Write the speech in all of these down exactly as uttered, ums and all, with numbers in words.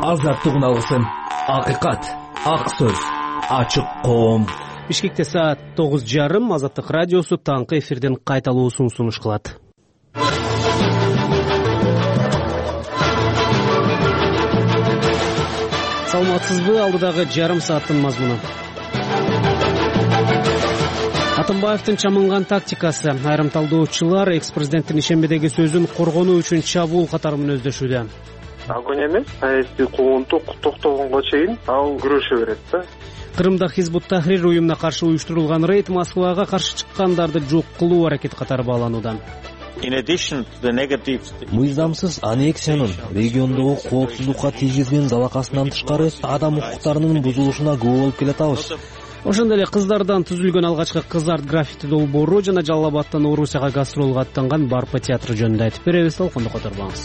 Азаттык алгысын, акыйкат, ак сөз, ачык коом. Бишкекте саат тогуз жарым. Азаттык радиосу таңкы эфирден кайталуусун сунуш кылат. Саламатсызбы? Алдыдагы жарым сааттын мазмуну. Атамбаевдин чамынган тактикасы. Айрым талдоочулар экс-президенттин ишембедеги сөзүн коргонуу үчүн чабуул катары мүнөздөшүүдө. Агон эмес, саясий куугунтук токтогонго чейин ал күрөшө берет да. Кырымда Хизбут Тахрир уюмуна каршы уюштурулган рейд Москвага каршы чыккандарды жок кылуу аракети катары бааланууда. Мыйзамсыз аннексиянын региондогу коопсуздукка тийгизген залакасынан тышкары адам укуктарынын бузулушуна күбө болуп келатабыз. Ошондой эле кыздардан түзүлгөн алгачкы кыз арт граффити долбоору жана Жалал Абадтан Орусияга гастролго аттанган Барпа театры жөнүндө айтып беребиз. Толкунду которбаңыз.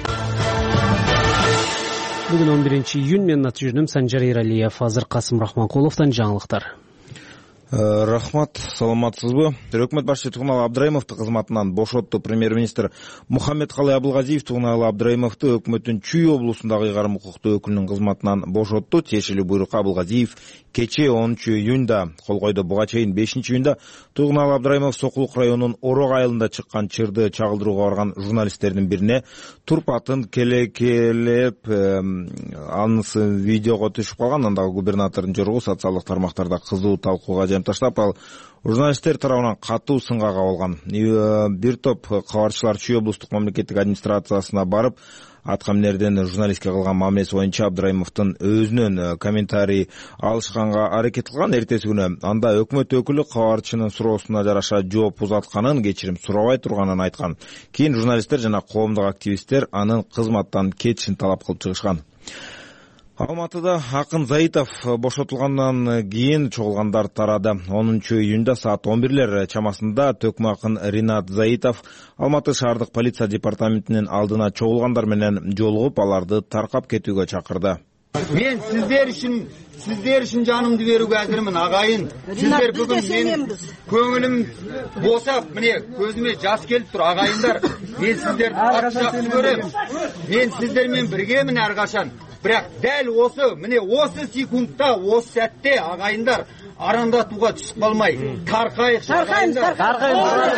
Бүгүн он биринчи июнь, мен Натыжүнүм Санжар Эралиев. Азыр Касым Рахманкуловдон жаңылыктар. Рахмат, саламатсызбы? Өкмөт башчысы Тугуналы Абдрайымовду кызматынан бошотту. Премьер-министр Мухаммедкалый Абылгазиев Тугуналы Абдрайымовду өкмөттүн Чүй облусундагы ыйгарым укуктуу өкүлүнүн кызматынан бошотту. Тиешелүү буйрукка Абылгазиев кечээ онунчу июнда кол койду. Буга чейин бешинчи июнда Тугуналы Абдрайымов Сокулук районунун Орок айылында чыккан чырды чагылдырууга барган журналисттердин бирине турпатын келекелеп анысын видеого түшүп калган. Андагы губернатордун жоругу социалдык тармактарда кызуу талкууга таштап, ал журналисттер тарабынан катуу сынга кабылган. Бир топ кабарчылар Чүй облустук мамлекеттик администрациясына барып, аткаминерден журналистке кылган мамилеси боюнча Абдрайымовдун өзүнөн комментарий алышканга аракет кылган. Эртеси күнү анда өкмөт өкүлү кабарчынын суроосуна жараша жооп узатканын, кечирим сурабай турганын айткан. Кийин журналисттер жана коомдук активисттер анын кызматтан кетишин талап кылып чыгышкан. Алматыда Акын Заитов бошотулгандан кийин чогулгандар тарады. онунчу июнда саат он бирлер чамасында Төкмө акын Ринат Заитов Алматы шаардык полиция департаментинин алдына чогулгандар менен жолугуп, аларды таркап кетүүгө чакырды. Мен сиздер үчүн сиздер үчүн жанымды берүүгө азырмын, агайын. Сиздер бүгүн менин көңүлүм босап, міне көзүмө жаш келип тур, агайындар. Мен сиздерди жакшы көрөм. Мен сиздермен биргемин ар качан. Бирок дәл осы, міне осы секундта, осы сәтте агайындар арандатууга түшүп калмай, таркайык, таркайын, таркайын.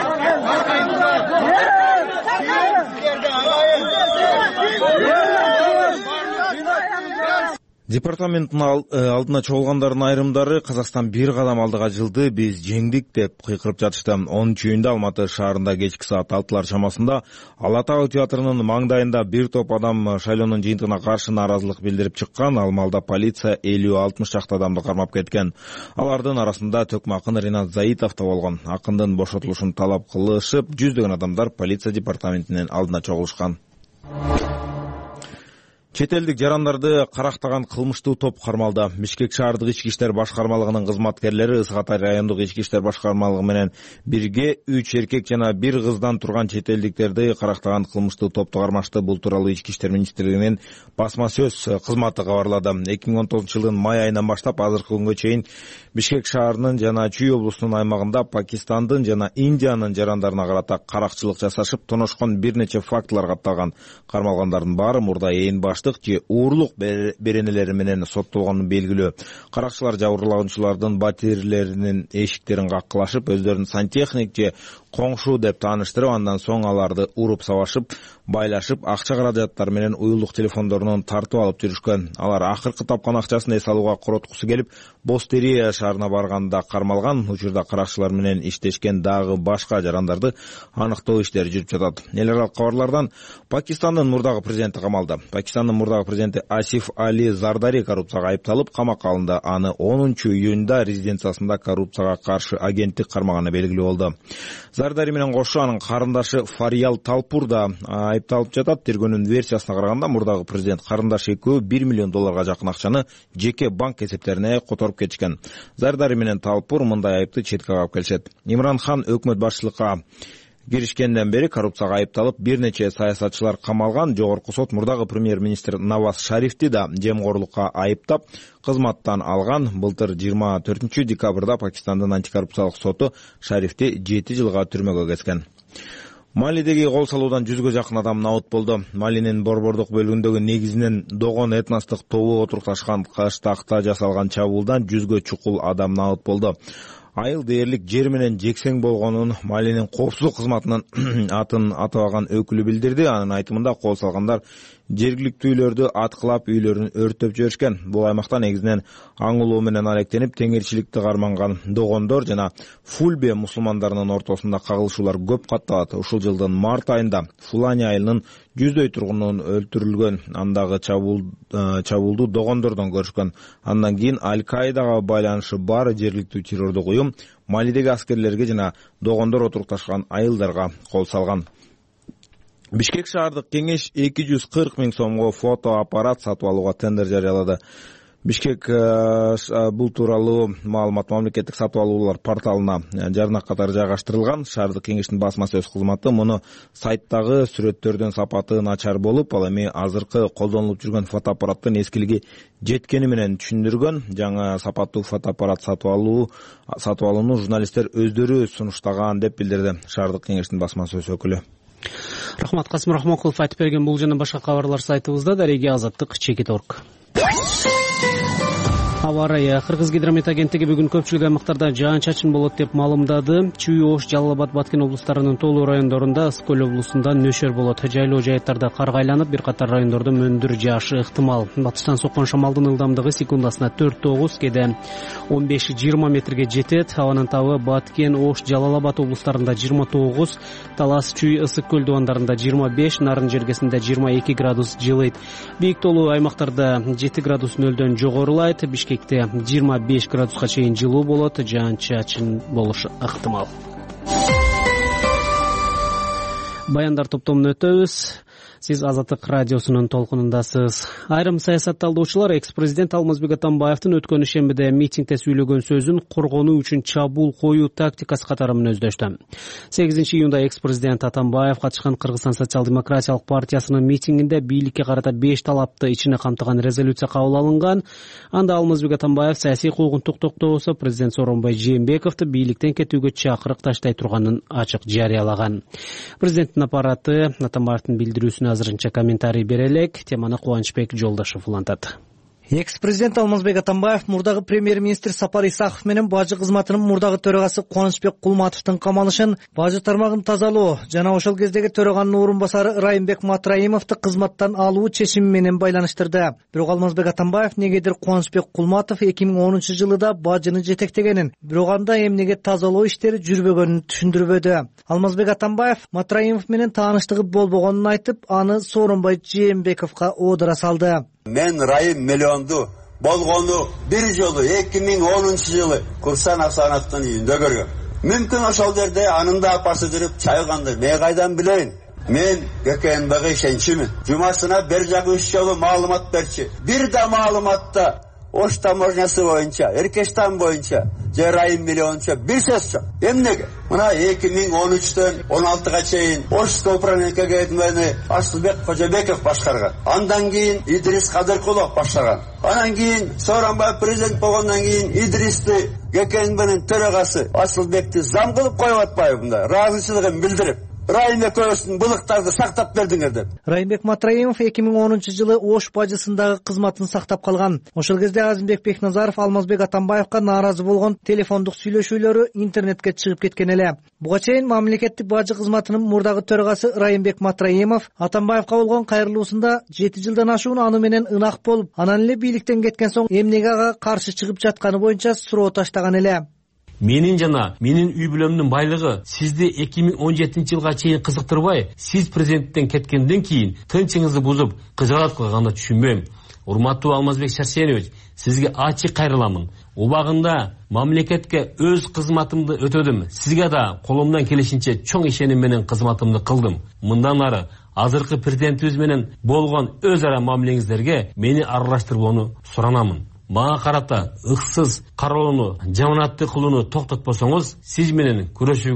Департаменттин алдына чогулгандардын айрымдары Казакстан бир кадам алдыга жылды, биз жеңдик деп кыйкырып жатышты. онунчу июнда Алматы шаарында кечки саат алтылар чамасында Ала Таа театрынын маңдайында бир топ адам шайлоонун жыйынтыгына каршы нааразылык билдирип чыккан. Ал маалда полиция элүү алтымыш чакты адамды кармап кеткен. Алардын арасында Төкмө акын Ринат Заитов да болгон. Акындын бошотулушун талап кылышып, жүздөгөн адамдар полиция департаментинин алдына чогулушкан. Чет элдик жарандарды карактаган кылмыштуу топ кармалды. Бишкек шаардык ички иштер башкармалыгынын кызматкерлери Ысык Атай райондук ички иштер башкармалыгы менен бирге үч эркек жана бир кыздан турган чет элдиктерди карактаган кылмыштуу топту кармашты. Бул тууралуу Ички иштер министрлигинин басма сөз кызматы кабарлады. эки миң он тогузунчу жылдын май айынан баштап азыркы күнгө чейин Бишкек шаарынын жана Чүй облусунун аймагында Пакистандын жана Индиянын жарандарына карата каракчылык жасашып, тоношкон бир нече фактылар катталган. Кармалгандардын баары мурда ээн баш же уурлук беренелери менен соттолгону белгилүү. Каракчылар жабырлануучулардын батирлеринин эшиктерин каккылашып, өздөрүн сантехник же коңшу деп тааныштырып, андан соң аларды уруп сабашып, байлашып, акча каражаттары менен уюлдук телефондорунан тартып алып жүрүшкөн. Алар акыркы тапкан акчасын эс алууга короткусу келип, Бостерия шаарына барганда кармалган. Учурда каракчылар менен иштешкен дагы башка жарандарды аныктоо иштери жүрүп жатат. Эл аралык кабарлардан Пакистандын мурдагы президенти камалды. Пакистандын мурдагы президенти Асиф Али Зардари коррупцияга айыпталып, камакка алынды. Аны онунчу июнда резиденциясында коррупцияга каршы агенттик кармаганы белгилүү болду. Зардари менен кошо анын карындашы Фариял Талпур да айыпталып жатат. Тергөөнүн версиясына караганда, мурдагы президент карындашы экөө бир миллион долларга жакын акчаны жеке банк эсептерине которуп кетишкен. Зардари менен Талпур мындай айыпты четке кагып келишет. Имран Хан өкмөт башчылыкка киришкенден бери коррупцияга айыпталып, бир нече саясатчылар камалган. Жогорку сот мурдагы премьер-министр Наваз Шарифти да жемгорлукка айыптап, кызматтан алган. Былтыр жыйырма төртүнчү декабрда Пакистандын антикоррупциялык соту Шарифти жети жылга түрмөгө кеткен. Малидеги кол салуудан жүзгө жакын адам набыт болду. Малинин борбордук бөлүгүндөгү негизинен Догон этностук тобу отурукташкан кыштакта жасалган чабуулдан жүзгө чукул адам набыт болду. Айыл дээрлик жер менен жексең болгонун Малинин коопсуздук кызматынын атын атабаган өкүлү билдирди. Анын айтымында кол салгандар жергиликтүүлөрдү аткылап үйлөрүн өрттөп жиберишкен. Бул аймакта негизинен аң улоо менен алектенип теңирчиликти карманган Догондор жана Фульбе мусулмандарынын ортосунда кагылышуулар көп катталат. Ушул жылдын март айында Фулани айылынын жүздөй тургунунун өлтүрүлгөн. Андагы чабуулду Догондордон көрүшкөн. Андан кийин Аль-Каидага байланышы бар жергиликтүү террордук уюм Малидеги аскерлерге жана Догондор отурукташкан айылдарга кол салган. Бишкек шаардык кеңеш эки жүз кырк миң сомго фотоаппарат сатып алууга тендер жарыялады. Бишкек бул тууралуу маалымат мамлекеттик сатып алуулар порталына жарнак катары жайгаштырылган. Шаардык кеңештин басма сөз кызматы муну сайттагы сүрөттөрдүн сапаты начар болуп, ал эми азыркы колдонулуп жүргөн фотоаппараттын эскилиги жеткени менен түшүндүргөн. Жаңы сапаттуу фотоаппарат сатып алуу сатып алууну журналисттер өздөрү сунуштаган деп билдирди Шаардык кеңештин басма сөз өкүлү. Рахмат, Касым Рахмакулов айтып берген бул жана башка кабарлар сайтыбызда. Дареги Азаттык чекит точка орг. Аба ырайы. Кыргыз гидромет агенттиги бүгүн көпчүлүк аймактарда жаан-чачын болот деп маалымдады. Чүй, Ош, Жалал Абад, Баткен облустарынын толуу райондорунда, Ысык Көл облусунда нөшөр болот. Жайлоо жайыттарда карга айланып, бир катар райондордо мөндүр жаашы ыктымал. Батыштан соккон шамалдын ылдамдыгы секундасына төрт тогуз, кээде он беш жыйырма метрге жетет. Абанын табы Баткен, Ош, Жалал Абад облустарында жыйырма тогуз, Талас, Чүй, Ысык Көл дубандарында жыйырма беш, Нарын жергесинде жыйырма эки градус жылыйт. Бийик толуу аймактарда жети градус нөлдөн жогорулайт. Бишкекте жыйырма беш градуска чейин жылуу болот, жаан-чачын болушу ыктымал. Баяндар топтомун өтөбүз. Сиз Азаттык радиосунун толкунундасыз. Айрым саясатталуучулар экс-президент Алмазбек Атамбаевдин өткөн ишембиде митингде сүйлөгөн сөзүн коргонуу үчүн чабуул коюу тактикасы катары мүнөздөштү. сегизинчи июнда экс-президент Атамбаев катышкан Кыргызстан социал-демократиялык партиясынын митингинде бийликке карата беш талапты ичине камтыган резолюция кабыл алынган. Анда Алмазбек Атамбаев саясий куугун токтотобосо президент Сооронбай Жээнбековду бийликтен кетүүгө чакырык таштай турганын ачык жарыялаган. Президенттин аппараты Атамбаевдин билдирүүсүнө азырынча комментарий бере элек. Теманы Кубанычбек Жолдошов улантат. Экс-президент Алмазбек Атамбаев мурдагы премьер-министр Сапар Исаков менен бажы кызматынын мурдагы төрагасы Кубанычбек Кулматовдун камалышын, бажы тармагын тазалоо жана ошол кездеги төраганын орун басары Райымбек Матраимовду кызматтан алуу чечими менен байланыштырды. Бирок Алмазбек Атамбаев негедир Кубанычбек Кулматов эки миң онунчу жылыда бажыны жетектегенин, бирок анда эмнеге тазалоо иштери жүрбөгөнүн түшүндүрбөдү. Алмазбек Атамбаев Матраимов менен тааныштыгы болбогонун айтып, аны Сооронбай Жээнбековго оодура салды. Мен Райым миллионду болгону бир жолу эки миң онунчу жылы Курсан Асановдун үйүндө көргөм. Мүмкүн ошол жерде анын да апасы жүрүп чай канды. Мен кайдан билейин? Мен ГКМБга ишенчимин. Жумасына бир жагы үч жолу маалымат берчи. Бир да маалыматта Ош таможнясы боюнча, Эркештан боюнча, же Райым миллионча бир сөз жок. Эмнеге? Мына эки миң он үчтөн он алтыга чейин Ошское управление КГБны Асылбек Кожобеков башкарган. Андан кийин Идрис Кадыркулов башкарган. Андан кийин Сооронбай президент болгондон кийин Идристи ГКМБнын төрагасы Асылбекти зам кылып коюп атпайбы? Ыраазычылыгын билдирип Райымбек көбөсүн булыктарды сактап бердиңер деп. Райымбек Матраимов эки миң онунчу жылы Ош бажысындагы кызматын сактап калган. Ошол кезде Азимбек Бекназаров Алмазбек Атамбаевга нааразы болгон телефондук сүйлөшүүлөрү интернетке чыгып кеткен эле. Буга чейин мамлекеттик бажы кызматынын мурдагы төрагасы Райымбек Матраимов Атамбаевга болгон кайрылуусунда жети жылдан ашуун аны менен ынак болуп, анан эле бийликтен кеткен соң эмнеге ага каршы чыгып жатканы боюнча суроо таштаган эле. Менин жана менин үй бүлөмдүн байлыгы сизди эки миң он жетинчи жылга чейин кызыктырбай, сиз президенттен кеткенден кийин тынчыңызды бузуп кыжаат кылганды түшүнбөйм. Урматтуу Алмазбек Шарсенович, сизге ачык кайрыламын. Убагында мамлекетке өз кызматымды өтөдүм. Сизге да колумдан келишинче чоң ишеним менен кызматымды кылдым. Мындан ары азыркы президентибиз менен болгон өз ара мамилеңиздерге мени аралаштырбоону суранамын. Мага карата ыксыз кароону, жаманаттык кылууну токтотпосоңуз, сиз менен күрөшүүгө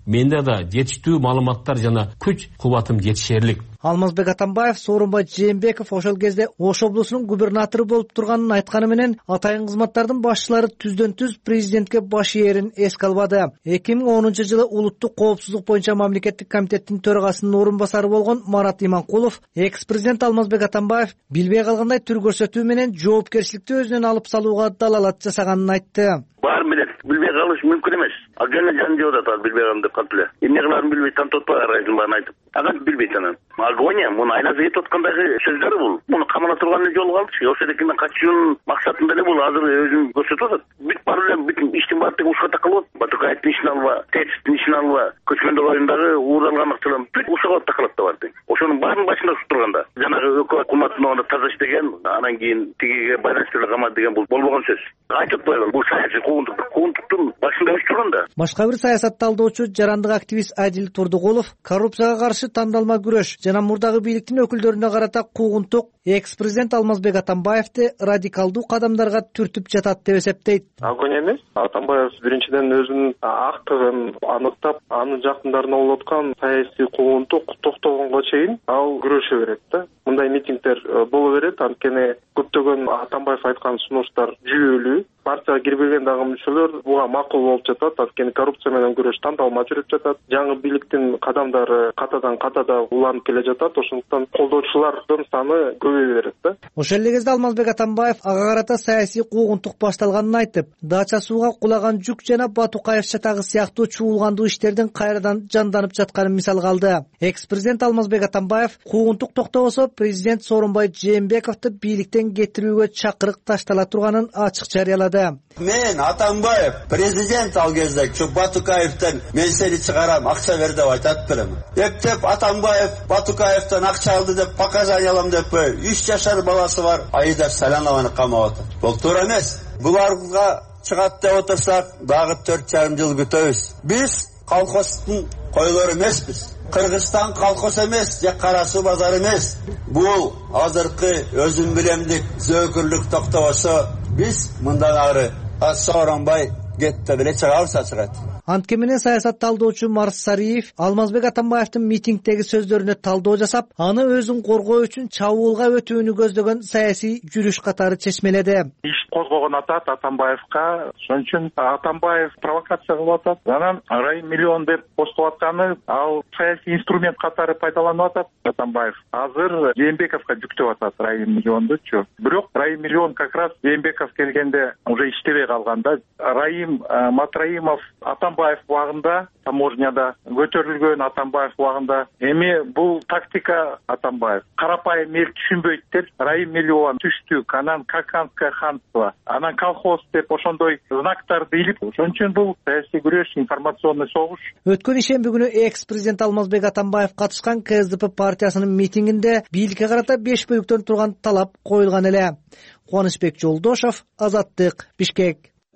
менде да жетиштүү маалыматтар жана күч кубатым жетишерлик. Алмазбек Атамбаев Сооронбай Жээнбеков ошол кезде Ош облусунун губернатору болуп турганын айтканы менен атайын кызматтардын башчылары түздөн түз президентке баш ээрин эске албады. эки миң онунчу жылы улуттук коопсуздук боюнча мамлекеттик комитеттин төрагасынын орун басары болгон Марат Иманкулов экс-президент Алмазбек Атамбаев билбей калгандай түр көрсөтүү менен жоопкерчиликти өзүнөн алып салууга далалат жасаганын айтты. Бар билет, билбей калыш мүмкүн эмес. Агана жан деп атат, билбей калдым деп калып эле. Эмне кыларын билбей тантып атпайбы арайдын баарын айтып. Аган билбейт анан. Агония, муну айласы кетип аткандагы сөздөр бул. Муну камала турган эле жолу калдычы. Ошодекинен качуунун максатында эле бул азыр өзүн көрсөтүп атат. Бүт бар эле бүт иштин баары тең ушка такалып атат. Батукаевдин ишин алба, Тетистин ишин алба, көчмөндөр оюндагы уурдалганлыктан бүт ушуга такалат да бар тең. Ошонун баарынын башында туруп турганда жанагы өкмөт куматына таза иштеген, анан кийин тигиге байланыштуу камат деген бул болбогон сөз. Айтып атпайбы, бул саясий куугунтук, куугунтуктун башында өчүп турганда. Башка бир саясат талдоочу, жарандык активист Адил Турдугулов коррупцияга каршы тандалма күрөш жана мурдагы бийликтин өкүлдөрүнө карата куугунтук экс-президент Алмазбек Атамбаевди радикалдуу кадамдарга түртүп жатат деп эсептейт. Агония эмес. Атамбаев биринчиден өзүнүн актыгын аныктап, анын жакындарына болуп аткан саясий куугунтук токтогонго чейин ал күрөшө берет да. Мындай митингдер боло берет, анткени көптөгөн Атамбаев айткан сунуштар жүйөлүү. Партияга кирбеген дагы мүчөлөр буга макул болуп жатат, анткени коррупция менен күрөш тандалма жүрүп жатат. Жаңы бийликтин кадамдары катадан катада уланып келе жатат, ошондуктан колдоочулардын саны көбөйө берет да. Ошол эле кезде Алмазбек Атамбаев ага карата саясий куугунтук башталганын айтып, дача сууга кулаган жүк жана Батукаев чатагы сыяктуу чуулгандуу иштердин кайрадан жанданып жатканын мисалга алды. Экс-президент Алмазбек Атамбаев куугунтук токтобосо президент Сооронбай Жээнбековду бийликтен кетирүүгө чакырык таштала турганын ачык жарыялады. Мен Атамбаев президент ал кезде Батукаевтен мен сени чыгарам, акча бер деп айтат белем. Эптеп Атамбаев Батукаевтен акча алды деп показания алам деп үч жашар баласы бар Аида Салянованы камап атат. Бул туура эмес. Буларга чыгат деп отурсак, дагы төрт жарым жыл күтөбүз. Биз колхоздун койлору эмеспиз. Кыргызстан колхоз эмес, же кара суу базар эмес. Бул азыркы өзүм билемдик зөөкүрлүк токтобосо биз мындан ары Сооронбай кетти беле чыгабыз ачыгат. Антке менен саясат талдоочу Марс Сариев Алмазбек Атамбаевдин митингдеги сөздөрүнө талдоо жасап, аны өзүн коргоо үчүн чабуулга өтүүнү көздөгөн саясий жүрүш катары чечмеледи. Иш козгогон атат Атамбаевка, ошон үчүн Атамбаев провокация кылып атат. Анан райым миллион деп постулап атканы ал саясий инструмент катары пайдаланып атат Атамбаев. Азыр Жээнбековго жүктөп атат райым миллиондучу. Бирок райым миллион как раз Жээнбеков келгенде уже иштебей калганда. Райым Матраимов Атамбаев убагында таможняда көтөрүлгөн Атамбаев убагында. Эми бул тактика Атамбаев. Карапайым эл түшүнбөйт деп райым миллион түштү, анан Каканское ханство, анан колхоз деп ошондой знактарды илип, ошон үчүн бул саясий күрөш, информационный согуш. Өткөн ишемби күнү экс-президент Алмазбек Атамбаев катышкан Ка Эс Де Пе партиясынын митингинде бийликке карата беш бөлүктөн турган талап коюлган эле. Кубанычбек Жолдошов, Азаттык, Бишкек.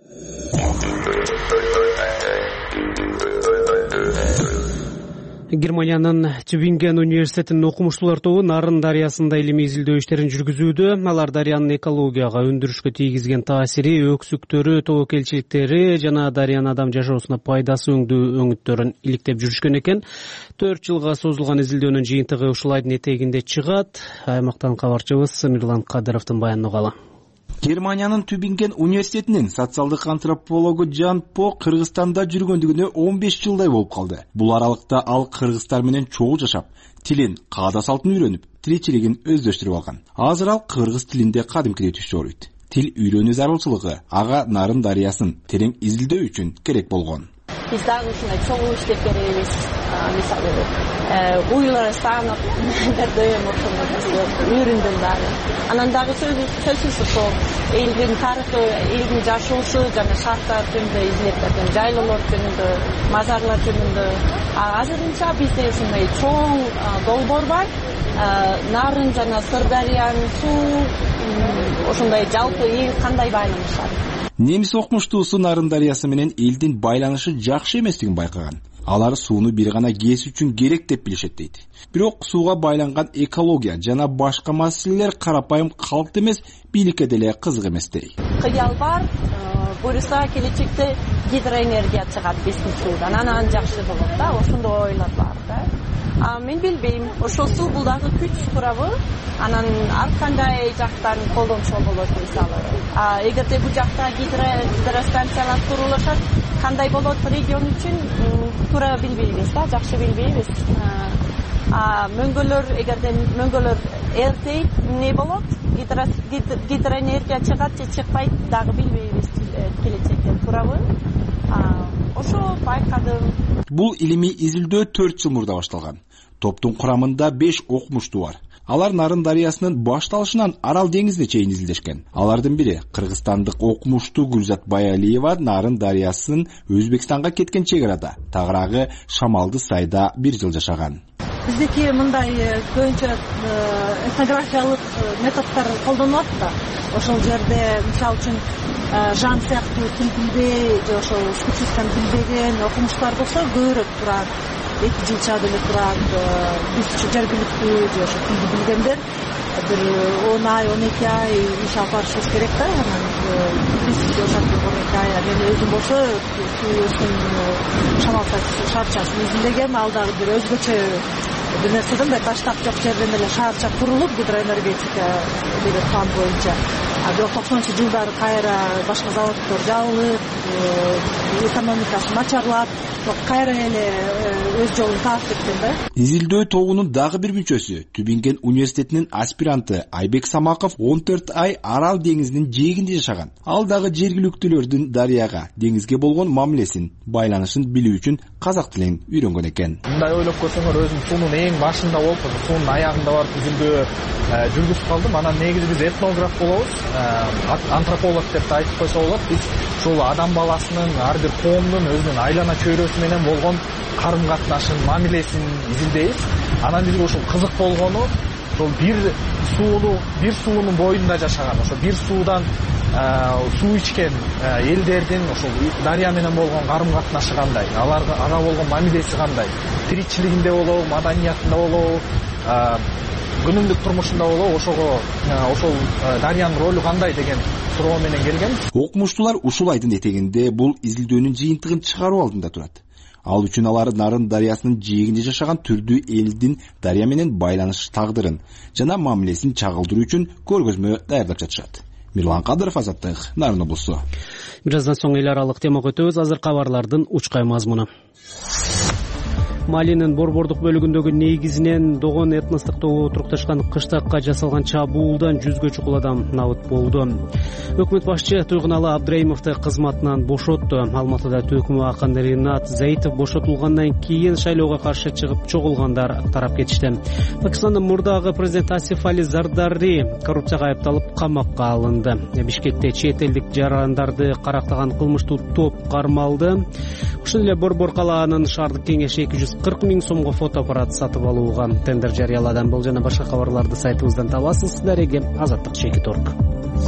Германиянын Тюбинген университетинин окумуштуулар тобу Нарын дарыясында илимий изилдөө иштерин жүргүзүүдө. Алар дарыянын экологияга, өндүрүшкө тийгизген таасири, өксүктөрү, тобокелчиликтери жана дарыянын адам жашоосуна пайдасы өңдүү өңүттөрүн иликтеп жүрүшкөн экен. төрт жылга созулган изилдөөнүн жыйынтыгы ушул айдын этегинде чыгат. Аймактан кабарчыбыз Мирлан Кадыровдун баянына угалы. Германиянын Тюбинген университетинин социалдык антропологу Жан По Кыргызстанда жүргөндүгүнө он беш жылдай болуп калды. Бул аралыкта ал кыргыздар менен чогуу жашап, тилин, каада салтын үйрөнүп, тиричилигин өздөштүрүп алган. Азыр ал кыргыз тилинде кадимкидей түшүп ойройт. Тил үйрөнүү зарылчылыгы ага Нарын дарыясын терең изилдөө үчүн керек болгон. Биз дагы ушундай чогуу иштеп беребиз. Мисалы, уйлар саанып, дердөйм ошондой үйрөндүм дагы. Анан дагы сөзсүз ошол элдин тарыхы, элдин жашоосу жана шарттар жөнүндө изилеп берген, жайлоолор жөнүндө, мазарлар жөнүндө. Азырынча бизде ушундай чоң долбоор бар. Нарын жана Сырдарыянын суу ошондой жалпы эл кандай байланышат. Немис окумуштуусу Нарын дарыясы менен элдин байланышы жакшы эместигин байкаган. Алар сууну бир гана кээс үчүн керек деп билишет дейт. Бирок сууга байланган экология жана башка маселелер карапайым калк эмес, бийликке деле кызык эмес дейт. Кыял бар, буюрса келечекте гидроэнергия чыгат биздин суудан, анан жакшы болот да, ошондой ойлор бар да. А мен билбейм, ошол суу бул дагы күч сурабы, анан ар кандай жактан колдонсо болот мисалы. А эгерде бул жакта гидростанциялар курулушат, кандай болот регион үчүн туура билбейбиз да, жакшы билбейбиз. А мөңгөлөр, эгерде мөңгөлөр эртейт, эмне болот? Гидроэнергия чыгат же чыкпайт, дагы билбейбиз келечекте, туурабы? Ошо байкадым. Бул илимий изилдөө төрт жыл мурда башталган. Топтун курамында беш окумуштуу бар. Алар Нарын дарыясынын башталышынан Арал деңизине чейин изилдешкен. Алардын бири кыргызстандык окумуштуу Гүлзат Баялиева Нарын дарыясын Өзбекстанга кеткен чек арада, тагыраагы Шамалды сайда бир жыл жашаган. Биздики мындай көбүнчө этнографиялык методдор колдонулат да. Ошол жерде мисалы үчүн жан сыяктуу тил билбей же ошол спецификаны билбеген окумуштуулар болсо көбүрөөк турат. Эки жылча деле турат. Биз жергиликтүү же ошо тилди билгендер бир он ай, он эки ай иш алып барышыбыз керек да. Анан биз ошентип он эки ай, мен өзүм болсо өзүм Шамал шаарчасын изилдегем, ал дагы бир өзгөчө бир нерседен да таштак жок жерден эле шаарча курулуп гидроэнергетика деген план боюнча. А бирок токсонунчу жылдары кайра башка заводдор жабылып, экономикасы начарлап, кайра эле өз жолун таап кеткен да. Изилдөө тобунун дагы бир мүчөсү Тюбинген университетинин аспиранты Айбек Самаков он төрт ай Арал деңизинин жээгинде жашаган. Ал дагы жергиликтүүлөрдүн дарыяга, деңизге болгон мамилесин, байланышын билүү үчүн казак тилин үйрөнгөн экен. Мындай ойлоп көрсөңөр, өзүм суунун эң башында болуп, суунун аягында барып изилдөө жүргүзүп калдым. Анан негизи биз этнограф болобуз, антрополог деп айтып койсо болот. Биз ушул адам баласынын, ар бир коомдун өзүнүн айлана чөйрөсү менен болгон карым катнашын, мамилесин изилдейбиз. Анан бизге ушул кызык болгону, ошол бир сууну, бир суунун боюнда жашаган, ошо бир суудан суу ичкен элдердин ошол дарыя менен болгон карым катнашы кандай, аларга ага болгон мамилеси кандай, тиричилигинде болобу, маданиятында болобу, күнүмдүк турмушунда болобу, ошого ошол дарыянын ролу кандай деген суроо менен келген. Окумуштуулар ушул айдын этегинде бул изилдөөнүн жыйынтыгын чыгаруу алдында турат. Ал үчүн алар Нарын дарыясынын жээгинде жашаган түрдүү элдин дарыя менен байланыш тагдырын жана мамилесин чагылдыруу үчүн көргөзмө даярдап жатышат. Мирлан Кадыров, Азаттык, Нарын облусу. Бир аздан соң эл аралык темага өтөбүз. Азыр кабарлардын учкай мазмуну. Малинин борбордук бөлүгүндөгү негизинен догон этностук тобу турукташкан кыштакка жасалган чабуулдан жүзгө чукул адам набыт болду. Өкмөт башчы Туйгуналы Абдрайымовду кызматынан бошотту. Алматыда төкмө акын Ринат Заитов бошотулгандан кийин шайлоого каршы чыгып чогулгандар тарап кетишти. Пакистандын мурдагы президенти Асиф Али Зардари коррупцияга айыпталып камакка алынды. Бишкекте чет элдик жарандарды карактаган кылмыштуу топ кармалды. Ушул эле Борбор калаанын шаардык кеңеши эки жүз кырк миң сомго фотоаппарат сатып алууга тендер жарыяладан. Бул жана башка кабарларды сайтыбыздан табасыз. Дареге Азаттык Чекит точка орг.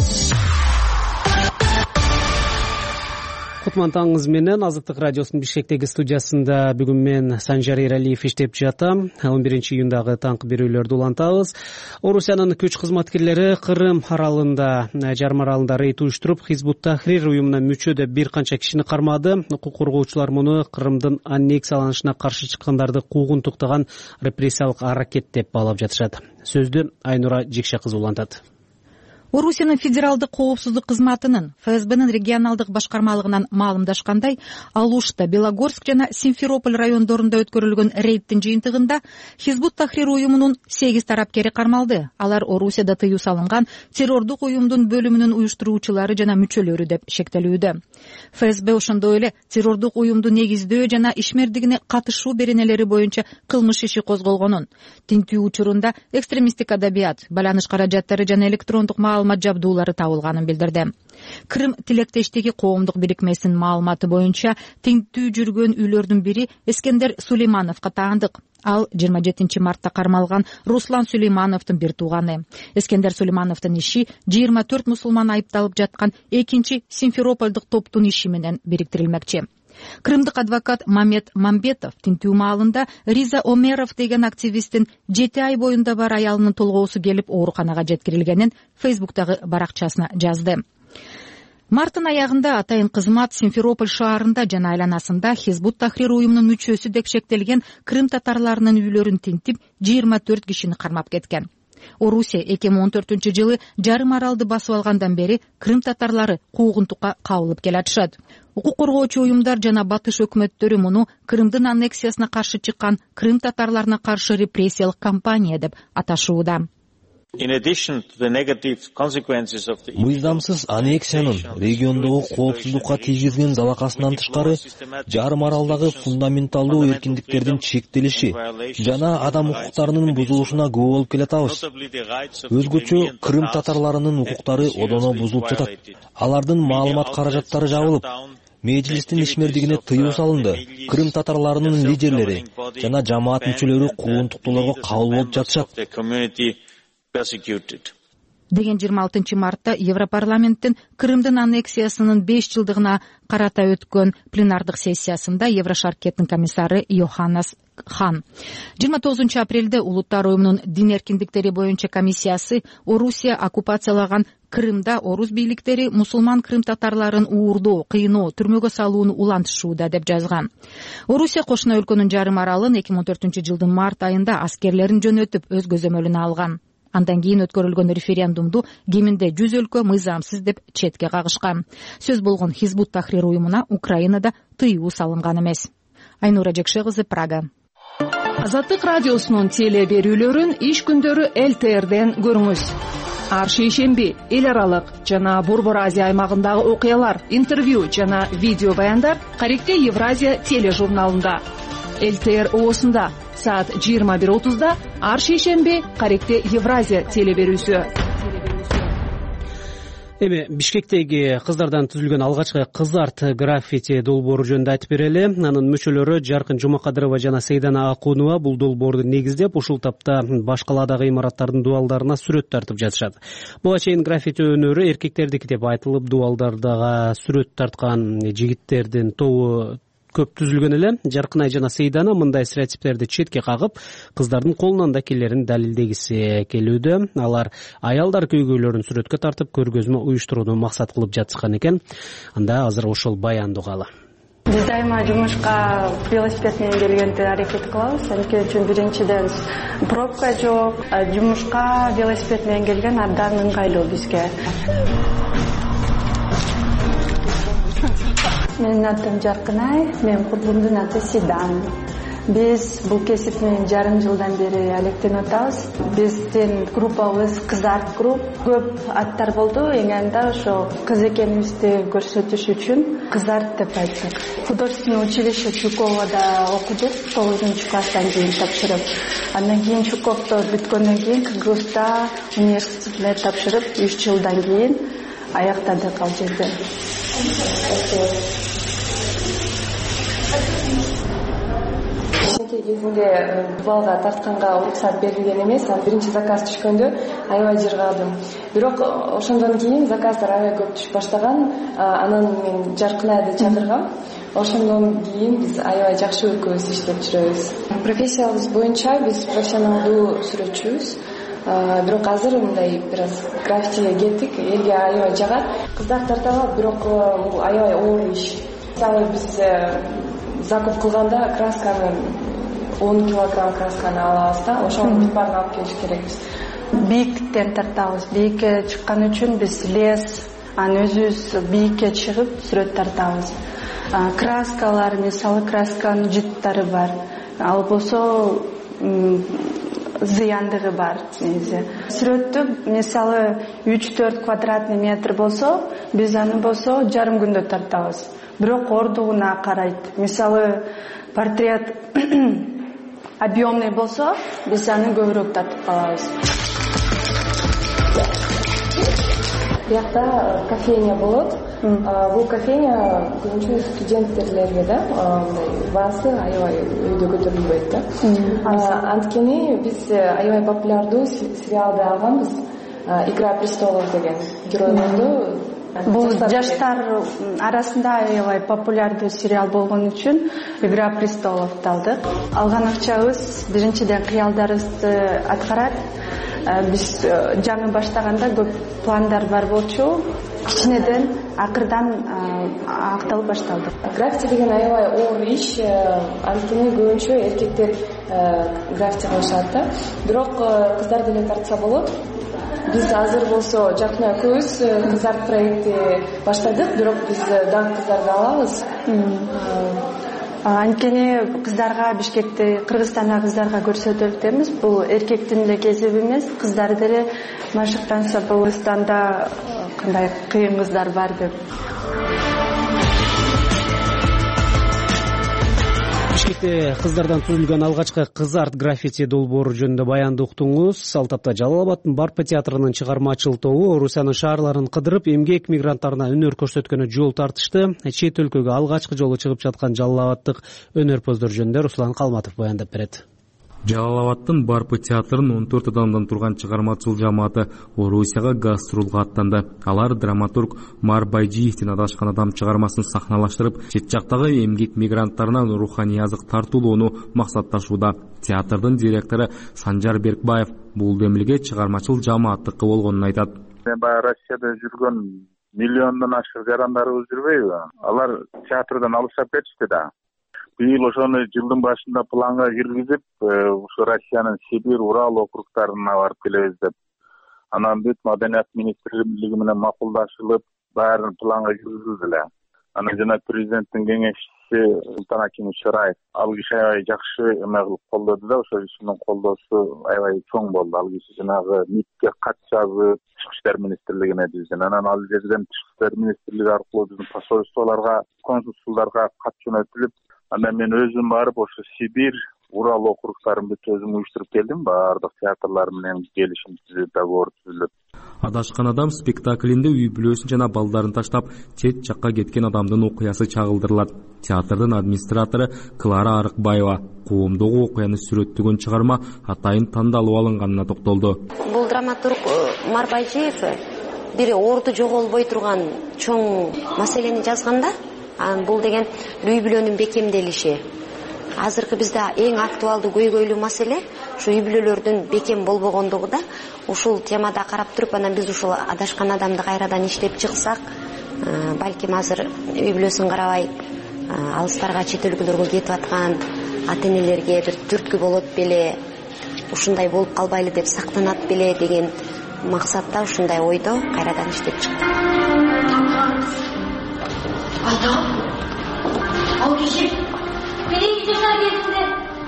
Кутман таңыңыз менен. Азаттык радиосунун Бишкектеги студиясында бүгүн мен Санжар Эралиев иштеп жатам. он биринчи июндагы таңкы берүүлөрдү улантабыз. Орусиянын күч кызматкерлери Кырым аралында, жарым аралында рейд уюштуруп, Хизбут Тахрир уюмуна мүчө деп бир канча кишини кармады. Укук коргоочулар муну Кырымдын аннексияланышына каршы чыккандарды куугунтуктаган репрессиялык аракет деп баалап жатышат. Сөздү Айнура Жекше кызы улантат. Орусиянын федералдык коопсуздук кызматынын ФСБнын регионалдык башкармалыгынан маалымдашкандай, Алушта, Белогорск жана Симферополь райондорунда өткөрүлгөн рейдтин жыйынтыгында Хизбут Тахрир уюмунун сегиз тарапкери кармалды. Алар Орусияда тыюу салынган террордук уюмдун бөлүмүнүн уюштуруучулары жана мүчөлөрү деп шектелүүдө. ФСБ ошондой эле террордук уюмду негиздөө жана ишмердигине катышуу беренелери боюнча кылмыш иши козголгонун, тинтүү учурунда экстремисттик адабият, байланыш каражаттары жана электрондук маалымат жабдуулары табылганын билдирди. Крым тилектештиги коомдук бирикмесинин маалыматы боюнча тинтүү жүргөн үйлөрдүн бири Эскендер Сулеймановго таандык. Ал жыйырма жетинчи мартта кармалган Руслан Сулеймановдун бир тууганы. Эскендер Сулеймановдун иши жыйырма төрт мусулман айыпталып жаткан экинчи Симферопольдук топтун иши менен бириктирилмекчи. Крымдык адвокат Мамед Мамбетов тинтүү маалында Риза Омеров деген активисттин жети ай боюнда бар аялынын толгоосу келип ооруканага жеткирилгенин Фейсбуктагы баракчасына жазды. Марттын аягында атайын кызмат Симферополь шаарында жана айланасында Хизбут Тахрир уюмунун мүчөсү деп шектелген Крым татарларынын үйлөрүн тинтип жыйырма төрт кишини кармап кеткен. Орусия эки миң он төртүнчү жылы жарым аралды басып алгандан бери Крым татарлары куугунтукка кабылып келатышат. Укук коргоочу уюмдар жана батыш өкмөттөрү муну Крымдын аннексиясына каршы чыккан Крым татарларына каршы репрессиялык кампания деп аташууда. Мыйзамсыз аннексиянын региондогу коопсуздукка тийгизген залакасынан тышкары жарым аралдагы фундаменталдуу эркиндиктердин чектелиши жана адам укуктарынын бузулушуна күбө болуп келатабыз. Өзгөчө Крым татарларынын укуктары одоно бузулуп жатат. Алардын маалымат каражаттары жабылып, мejlистин ишмердигине тыюу салынды. Крым татарларынын лидерлери жана жамаат мүчөлөрү куугунтуктуулорго кабыл болуп жатышат. Деген жыйырма алтынчы мартта Европарламенттин Крымдын аннексиясынын беш жылдыгына карата өткөн пленардык сессиясында Еврошаркеттин комиссары Йоханнес Хан. жыйырма тогузунчу апрелде Улуттар уюмунун дин эркиндиктери боюнча комиссиясы Орусия оккупациялаган Крымда орус бийликтери мусулман Крым татарларын уурдоо, кыйноо, түрмөгө салууну улантышууда деп жазган. Орусия кошуна өлкөнүн жарым аралын эки миң он төртүнчү жылдын март айында аскерлерин жөнөтүп өз көзөмөлүнө алган. Андан кийин өткөрүлгөн референдумду кеминде жүз өлкө мыйзамсыз деп четке кагышкан. Сөз болгон Хизбут Тахрир уюмуна Украинада тыюу салынган эмес. Айнура Жекше кызы, Прага. Азаттык радиосунун теле берүүлөрүн иш күндөрү эл тэ эрден көрүңүз. Ар шейшемби эл аралык жана Борбор Азия аймагындагы окуялар, интервью жана видео баяндар Каректе Евразия тележурналында. эл тэ эр оосунда саат жыйырма бир отузда ар шейшемби Каректе Евразия теле берүүсү. Эми Бишкектеги кыздардан түзүлгөн алгачкы кыз арт граффити долбоору жөнүндө айтып берели. Анын мүчөлөрү Жаркын Жумакадырова жана Сейдана Акунова бул долбоорду негиздеп, ушул тапта баш каладагы имараттардын дубалдарына сүрөт тартып жатышат. Буга чейин граффити өнөрү эркектердики деп айтылып, дубалдардагы сүрөт тарткан жигиттердин тобу көп түзүлгөн эле. Жаркынай жана Сейдана мындай стереотиптерди четке кагып, кыздардын колунан да келерин далилдегиси келүүдө. Алар аялдар көйгөйлөрүн сүрөткө тартып, көргөзмө уюштурууну максат кылып жатышкан экен. Анда азыр ошол баянды угалы. Биз дайыма жумушка велосипед менен келгенди аракет кылабыз. Анткени үчүн биринчиден пробка жок, жумушка велосипед менен келген абдан ыңгайлуу бизге. Менин атым Жаркынай, менин курбумдун аты Сидан. Биз бул кесип менен жарым жылдан бери алектенип атабыз. Биздин группабыз кызарт групп. Көп аттар болду. Эң анда ошо кыз экенибизди көрсөтүш үчүн кызарт деп айттык. Художественное училище Чуковада окудук, тогузунчу класстан кийин тапшырып. Андан кийин Чуковдо бүткөндөн кийин КГУста университетине тапшырып, үч жылдан кийин аяктадык ал жерде. Кичинекей кезинде дубалга тартканга уруксат берилген эмес. Ал биринчи заказ түшкөндө аябай жыргадым. Бирок ошондон кийин заказдар аябай көп түшүп баштаган. Анан мен Жаркынайды чакыргам. Ошондон кийин биз аябай жакшы экөөбүз иштеп жүрөбүз. Профессиябыз боюнча биз профессионалдуу сүрөтчүбүз. Бирок азыр мындай бир аз граффитиге кеттик. Элге аябай жагат. Кыздар тартабайт, бирок бул аябай оор иш. Мисалы биз закуп кылганда красканы он килограмм красканы алабыз да, ошонун микдарын алып келиш керекпиз. Бийиктен тартабыз. Бийикке чыккан үчүн биз лес, аны өзүбүз бийикке чыгып сүрөт тартабыз. Краскалар, мисалы красканын жыттары бар. Ал болсо зыяндыгы бар. Сүрөттү мисалы үч төрт квадратный метр болсо, биз аны болсо жарым күндө тартабыз. Бирок ордугуна карайт. Мисалы портрет объемный болсо, биз аны көбүрөөк тартып калабыз. Биякта кофейня болот. Бул кофейня көбүнчө студенттерлерге да, мындай баасы аябай өйдө көтөрүлбөйт да. Анткени биз аябай популярдуу сериалды алганбыз. Игра престолов деген геройлорду. Бул жаштар арасында аябай популярдуу сериал болгон үчүн Игра престолов алдык. Алган акчабыз биринчиден кыялдарыбызды аткарат. биз жаңы баштаганда көп пландар бар болчу, кичинеден акырдан акталып башталды. Граффити деген аябай оор иш, анткени көбүнчө эркектер граффити кылышат да. Бирок кыздар деле тартса болот. Биз азыр болсо жакын көз кыздар проекти баштадык, бирок биз дагы кыздарды алабыз. Анткени кыздарга Бишкекте, Кыргызстанда кыздарга көрсөтөлүп атабыз. Бул эркектин эле кесиби эмес, кыздар деле машыктанса Кыргызстанда кандай кыйын кыздар бар деп. Бишкекте кыздардан түзүлгөн алгачкы кыз арт граффити долбоору жөнүндө баянды уктуңуз. Ал тапта Жалал Абадтын Барпы театрынын чыгармачыл тобу Орусиянын шаарларын кыдырып, эмгек мигранттарына өнөр көрсөткөнү жол тартышты. Чет өлкөгө алгачкы жолу чыгып жаткан Жалал Абадтык өнөрпоздор жөнүндө Руслан Калматов баяндап берет. Жалал Абадтын Барпы театрынын он төрт адамдан турган чыгармачыл жамааты Орусияга гастролго аттанды. Алар драматург Мар Байжиевдин Адашкан адам чыгармасын сахналаштырып, чет жактагы эмгек мигранттарына руханий азык тартуулоону максатташууда. Театрдын директору Санжар Беркбаев бул демилге чыгармачыл жамааттыкы болгонун айтат. Мен баягы Россияда жүргөн миллиондон ашык жарандарыбыз жүрбөйбү? Алар театрдан алышып кетишти да. Быйыл ошону жылдын башында планга киргизип, ушу Россиянын Сибирь, Урал округтарына барып келебиз деп. Анан бүт Маданият министрлиги менен макулдашылып, баарын планга киргизилди эле. Анан жана президенттин кеңешчиси Султан Акимович Шораев ал киши аябай жакшы эме кылып колдоду да, ошол кишинин колдоосу аябай чоң болду. Ал киши жанагы МИДке кат жазып, Тышкы иштер министрлигине түздүн. Анан ал жерден Тышкы иштер министрлиги аркылуу биздин посольстволорго, консулдуктарга кат жөнөтүлүп, анан мен өзүм барып ошо Сибирь, Урал округтарын бүт өзүм уюштуруп келдим. Баардык театрлар менен келишим түзүлүп, договор түзүлүп. Адашкан адам спектаклинде үй бүлөсүн жана балдарын таштап, чет жакка кеткен адамдын окуясы чагылдырылат. Театрдын администратору Клара Арыкбаева коомдогу окуяны сүрөттөгөн чыгарма атайын тандалып алынганына токтолду. Бул драматург Мар Байжиев бир орду жоголбой турган чоң маселени жазганда, бул деген үй бүлөнүн бекемделиши. Азыркы бизде эң актуалдуу көйгөйлүү маселе ушу үй бүлөлөрдүн бекем болбогондугу да. Ушул темада карап туруп, анан биз ушул адашкан адамды кайрадан иштеп чыксак, балким азыр үй бүлөсүн карабай алыстарга, чет өлкөлөргө кетип аткан ата-энелерге бир түрткү болот беле, ушундай болуп калбайлы деп сактанат беле деген максатта ушундай ойдо кайрадан иштеп чыктык. Adam, al kişi, beni gidecekler gezinde.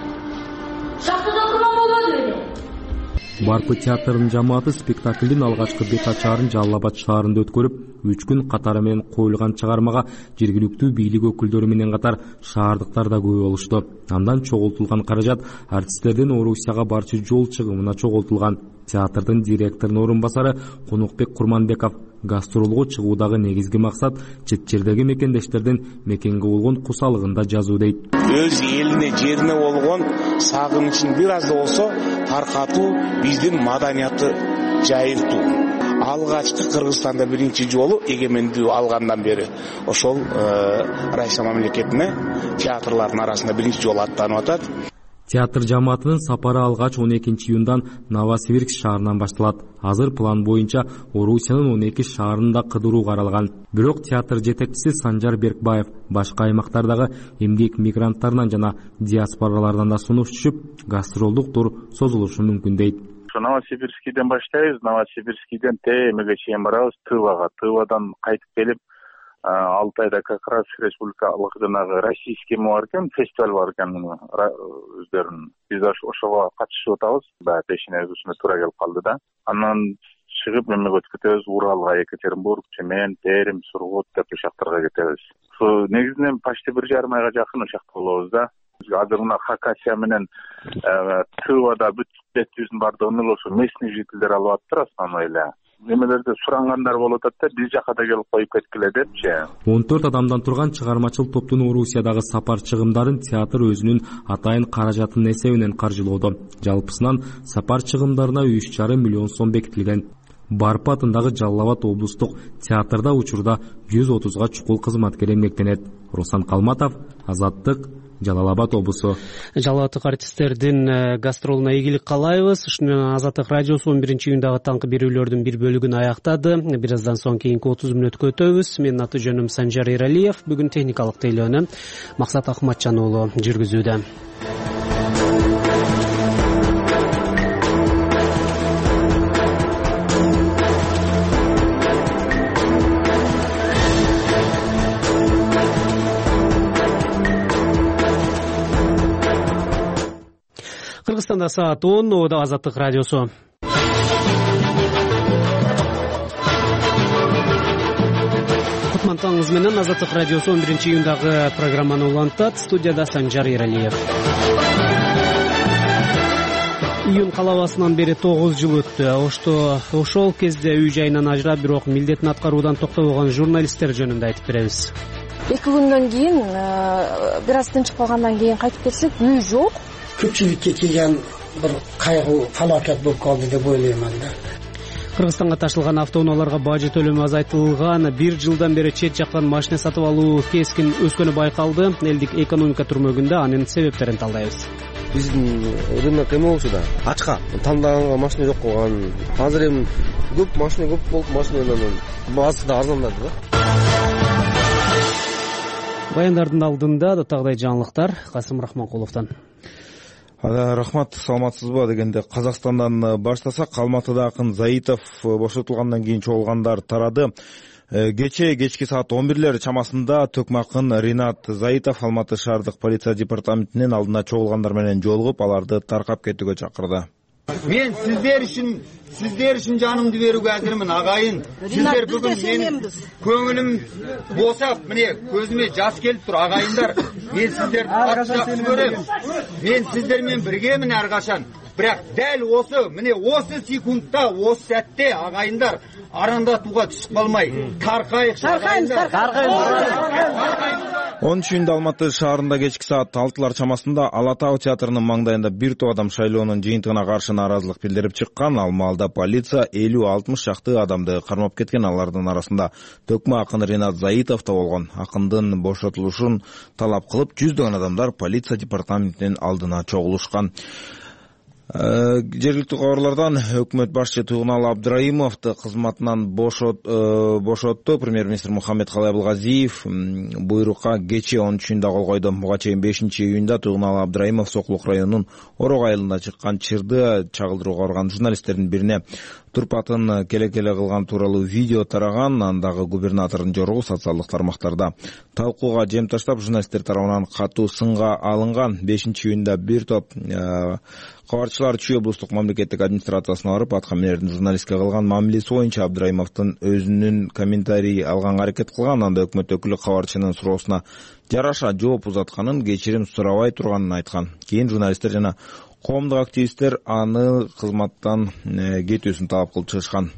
Şahtada okumam olur öyle. Барпы театрынын жамааты спектаклдин алгачкы бет ачаарын Жалал Абад шаарында өткөрүп, үч күн катары менен коюлган чыгармага жергиликтүү бийлик өкүлдөрү менен катар шаардыктар да көп болушту. Андан чогултулган каражат артисттердин Орусияга барчу жол чыгымына чогултулган. Театрдын директорунун орун басары Конукбек Курманбеков гастролго чыгуудагы негизги максат чет жердеги мекендештердин мекенге болгон кусалыгында жазуу дейт. Өз элине, жерине болгон сагынычын бир аз да болсо таркатуу, биздин маданияты жайылтуу. Алгачкы Кыргызстанда биринчи жолу эгемендүү алгандан бери ошол Россия мамлекетине театрлардын арасында биринчи жолу аттанып атат. Театр жамаатынын сапары алгач он экинчи июндан Новосибирск шаарынан башталат. Азыр план боюнча Орусиянын он эки шаарында кыдыруу каралган. Бирок театр жетекчиси Санжар Беркбаев башка аймактардагы эмгек мигранттарынан жана диаспоралардан да сунуш түшүп, гастролдук тур созулушу мүмкүн дейт. Новосибирскийден баштайбыз, Новосибирскийден Темеге чейин барабыз, Тывага, Тывадан кайтып келип, Алтайда как раз республикалык жанагы российский бар экен, фестиваль бар экен өздөрүнүн. Биз ошого катышып атабыз. Баягы пешине өзүнө туура келип калды да. Анан чыгып эмеге өтүп кетебиз, Уралга, Екатеринбург, Тюмень, Терим, Сургут деп ошактарга кетебиз. Ошо негизинен почти бир жарым айга жакын ошакта болобуз да. Азыр мына Хакасия менен Тывада бүт бет жүзүн бардыгын ошо местный жителдер алып атыптыр основной эле. Немелерде сурангандар болуп атат да, биз жака да келип коюп кеткиле депчи. он төрт адамдан турган чыгармачыл топтун Орусиядагы сапар чыгымдарын театр өзүнүн атайын каражатынын эсебинен каржылоодо. Жалпысынан сапар чыгымдарына үч жарым миллион сом бекитилген. Барпы атындагы Жалал Абад облустук театрда учурда жүз отузга чукул кызматкер эмгектенет. Руслан Калматов, Азаттык, Жалал Абад облусу. Жалал Абадтык артисттердин гастролуна ийгилик каалайбыз. Ушуну менен Азаттык радиосу он биринчи июндагы таңкы берүүлөрдүн бир бөлүгүн аяктады. Бир аздан соң кийинки отуз мүнөткө өтөбүз. Менин аты жөнүм Санжар Эралиев. Бүгүн техникалык тейлөөнү Максат Акматжан уулу жүргүзүүдө. Кыргызстанда саат он, Ода Азаттык радиосу. Кутман таңыңыз менен Азаттык радиосу он биринчи июндагы программаны улантат. Студияда Санжар Эралиев. Июнь калабасынан бери тогуз жыл өттү. Ошто ошол кезде үй жайынан ажырап, бирок милдетин аткаруудан токтобогон журналисттер жөнүндө айтып беребиз. эки күндөн кийин, бир аз тынчып калгандан кийин кайтып келсек, үй жок. Көпчүлүккө келген бир кайгуу фалакат болуп калды деп ойлоймун да. Кыргызстанга ташылган автоунааларга бажы төлөмү азайтылган. Бир жылдан бери чет жактан машина сатып алуу кескин өскөнү байкалды. Элдик экономика түрмөгүндө анын себептерин талдайбыз. Биздин рынок эме болчу да, ачка тандаганга машина жок болгон. Азыр эми көп машина көп болуп, машинанын баасы да арзандады да. Баяндардын алдында датагыдай жаңылыктар Касым Рахманкуловдон. Рахмат, саламатсызбы дегенде Казакстандан баштасак, Алматыда акын Заитов бошотулгандан кийин чогулгандар тарады. Кече кечки саат он бирлер чамасында төкмакын Ринат Заитов Алматы шаардык полиция департаментинин алдына чогулгандар менен жолугуп, аларды таркап кетүүгө чакырды. Мен сиздер үчүн сиздер үчүн жанымды берүүгө азырмын, агайын. Сиздер бүгүн менин көңүлүм босап, міне көзүмө жаш келип тур, агайындар. Мен сиздерди катты көрөм. Мен сиздермен биргемин ар качан. Бирок дәл осы, міне осы секундта, осы сәтте агайындар арандатууга түшүп калмай, таркайык. Таркайбыз, онунчу июнда Алматы шаарында кечки саат алтылар чамасында Ала Тау театрынын маңдайында бир топ адам шайлоонун жыйынтыгына каршы нааразылык билдирип чыккан. Ал маалда полиция элүү алтымыш шакты адамды кармап кеткен. Алардын арасында төкмө акын Ринат Заитов да болгон. Акындын бошотулушун талап кылып, жүздөгөн адамдар полиция департаментинин алдына чогулушкан. Жергиликтүү кабарлардан өкмөт башчы Тугунал Абдраимовду кызматынан бошотту. Премьер-министр Мухаммед Калай Абылгазиев буйрукка кечээ онунчу июнда кол койду. Буга чейин бешинчи июнда Тугунал Абдраимов Сокулук районунун Орок айылында чыккан чырды чагылдырууга барган журналисттердин бирине турпатын келе-келе кылган тууралуу видео тараган. Андагы губернатордун жоругу социалдык тармактарда талкууга жем таштап, журналисттер тарабынан катуу сынга алынган. бешинчи июнда бир топ кабарчылар Чүй облустук мамлекеттик администрациясына барып, аткаминердин журналистке кылган мамилеси боюнча Абдраймовдун өзүнүн комментарий алганга аракет кылган. Анда өкмөт өкүлү кабарчынын суроосуна жараша жооп узатканын, кечирим сурабай турганын айткан. Кийин журналисттер жана коомдук активисттер аны кызматтан кетүүсүн талап кылып чыгышкан.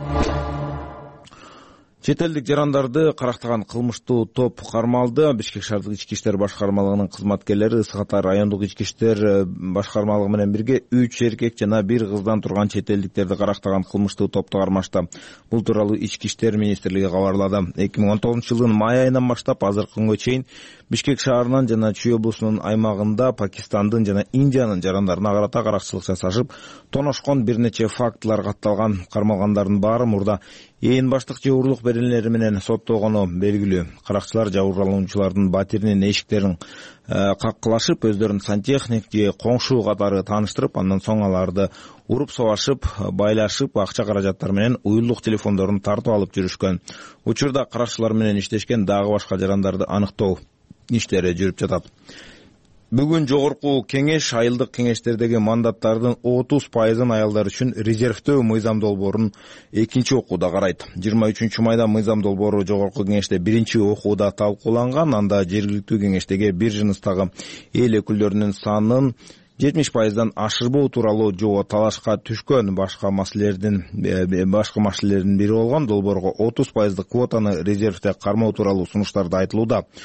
Чет элдик жарандарды карактаган кылмыштуу топ кармалды. Бишкек шаардык ички иштер башкармалыгынын кызматкерлери Ысык Атай райондук ички иштер башкармалыгы менен бирге үч эркек жана бир кыздан турган чет элдиктерди карактаган кылмыштуу топту кармашты. Бул тууралуу ички иштер министрлиги кабарлады. эки миң он тогузунчу жылдын май айынан баштап азыркы күнгө чейин Бишкек шаарынан жана Чүй облусунун аймагында Пакистандын жана Индиянын жарандарына карата каракчылык жасашып, тоношкон бир нече фактылар катталган. Кармалгандардын баары мурда ээн баштык же урлук беренелери менен соттолгону белгилүү. Каракчылар жабырлануучулардын батиринин эшиктерин каккылашып, өздөрүн сантехник же коңшу катары тааныштырып, андан соң аларды уруп собашып, байлашып, акча каражаттары менен уюлдук телефондорун тартып алып жүрүшкөн. Учурда каракчылар менен иштешкен дагы башка жарандарды аныктоо иштери жүрүп жатат. Бүгүн жогорку кеңеш айылдык кеңештердеги мандаттардын отуз пайызын аялдар үчүн резервдөө мыйзам долбоорун экинчи окууда карайт. жыйырма үчүнчү майда мыйзам долбоору жогорку кеңеште биринчи окууда талкууланган. Анда жергиликтүү кеңештеги бир жыныстагы эл өкүлдөрүнүн санын жетимиш пайыздан ашырбоо тууралуу жоо талашка түшкөн. Башка маселелердин башка маселелердин бири болгон долбоорго отуз пайыздык квотаны резервде кармоо тууралуу сунуштарды айтылууда.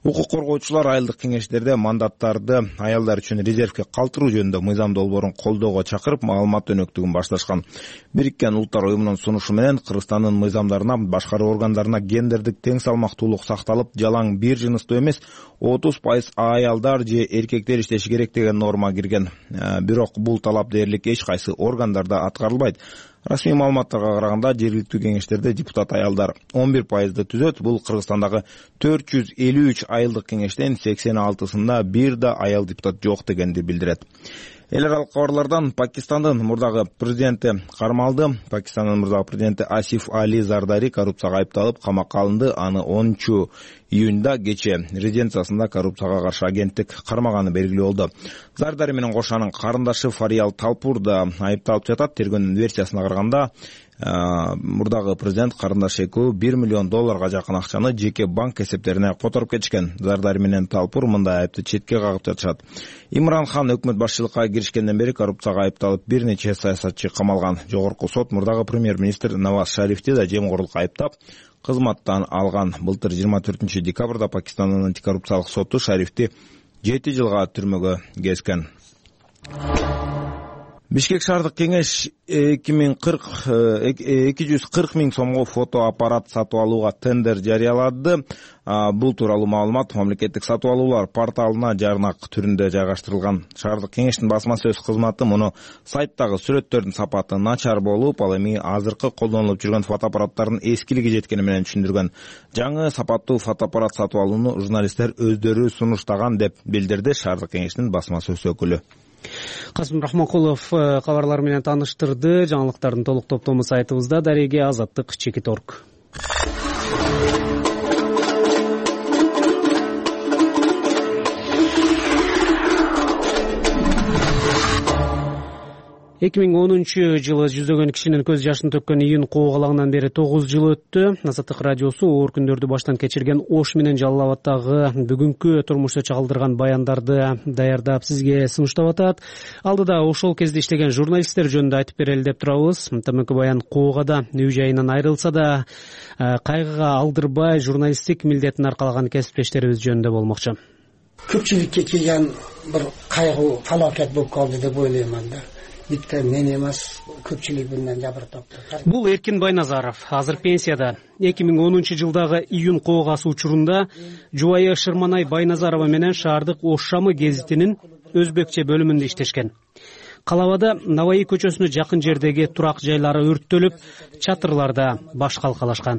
Укук коргоочулар айылдык кеңештерде мандаттарды аялдар үчүн резервге калтыруу жөнүндө мыйзам долбоорун колдоого чакырып маалымат өнөктүгүн башташкан. Бириккен Улуттар уюмунун сунушу менен Кыргызстандын мыйзамдарына, башкаруу органдарына гендердик тең салмактуулук сакталып, жалаң бир жыныстуу эмес отуз пайыз аялдар же эркектер иштеши керек деген норма кирген. Бирок бул талап дээрлик эч кайсы органдарда аткарылбайт. Расмий маалыматтарга караганда жергиликтүү кеңештерде депутат аялдар он бир пайызды түзөт. Бул Кыргызстандагы төрт жүз элүү үч айылдык кеңештен сексен алтысында бир да аял депутат жок дегенди билдирет. Эл аралык кабарлардан Пакистандын мурдагы президенти кармалды. Пакистандын мурдагы президенти Асиф Али Зардари коррупцияга айыпталып камакка алынды. Аны онунчу июнда кече резиденциясында коррупцияга каршы агенттик кармаганы белгилүү болду. Зардари менен кош анын карындашы Фариял Талпур да айыпталып жатат. Тергөөнүн версиясына караганда мурдагы президент карындаш экөө бир миллион долларга жакын акчаны жеке банк эсептерине которуп кетишкен. Зардари менен Талпур мындай айыпты четке кагып жатышат. Имран Хан өкмөт башчылыкка киришкенден бери коррупцияга айыпталып бир нече саясатчы камалган. Жогорку сот мурдагы премьер-министр Наваз Шарифти да жемкорлукка айыптап кызматтан алган. Былтыр жыйырма төртүнчү декабрда Пакистандын антикоррупциялык соту Шарифти жети жылга түрмөгө кезген. Бишкек шаардык кеңеш эки жүз кырк миң сомго фотоаппарат сатып алууга тендер жарыялады. Бул тууралуу маалымат мамлекеттик сатып алуулар порталына жарнак түрүндө жайгаштырылган. Шаардык кеңештин басма сөз кызматы муну сайттагы сүрөттөрдүн сапаты начар болуп, ал эми азыркы колдонулуп жүргөн фотоаппараттардын эскилиги жеткени менен түшүндүргөн. Жаңы сапаттуу фотоаппарат сатып алууну журналисттер өздөрү сунуштаган деп билдирди шаардык кеңештин басма сөз өкүлү. Касым Рахмакулов кабарлар менен тааныштырды. Жаңылыктардын толук топтому сайтыбызда. Дареге Азаттык чекит точка орг. эки миң онунчу жылы жүздөгөн кишинин көз жашын төккөн июнь куугалагынан бери тогуз жыл өттү. Азаттык радиосу оор күндөрдү баштан кечирген Ош менен Жалал Абаддагы бүгүнкү турмушта чагылдырган баяндарды даярдап сизге сунуштап атат. Алдыда ошол кезде иштеген журналисттер жөнүндө айтып берели деп турабыз. ТМК Баян куугада үй жайынан айрылса да кайгыга алдырбай журналисттик милдетин аркалаган кесиптештерибиз жөнүндө болмокчу. Көпчүлүккө келген бир кайгуу фалакат болуп калды деп ойлоймун да. Битте мен эмес, көпчүлүк мындан жабыр тапты. Бул Эркин Байназаров, азыр пенсияда. эки миң онунчу жылдагы июнь куугасы учурунда Жубайы Шырманай Байназарова менен шаардык Ош шамы гезитинин өзбекче бөлүмүндө иштешкен. Калабада Наваи көчөсүнө жакын жердеги турак жайлары өрттөлүп, чатырларда баш калкалашкан.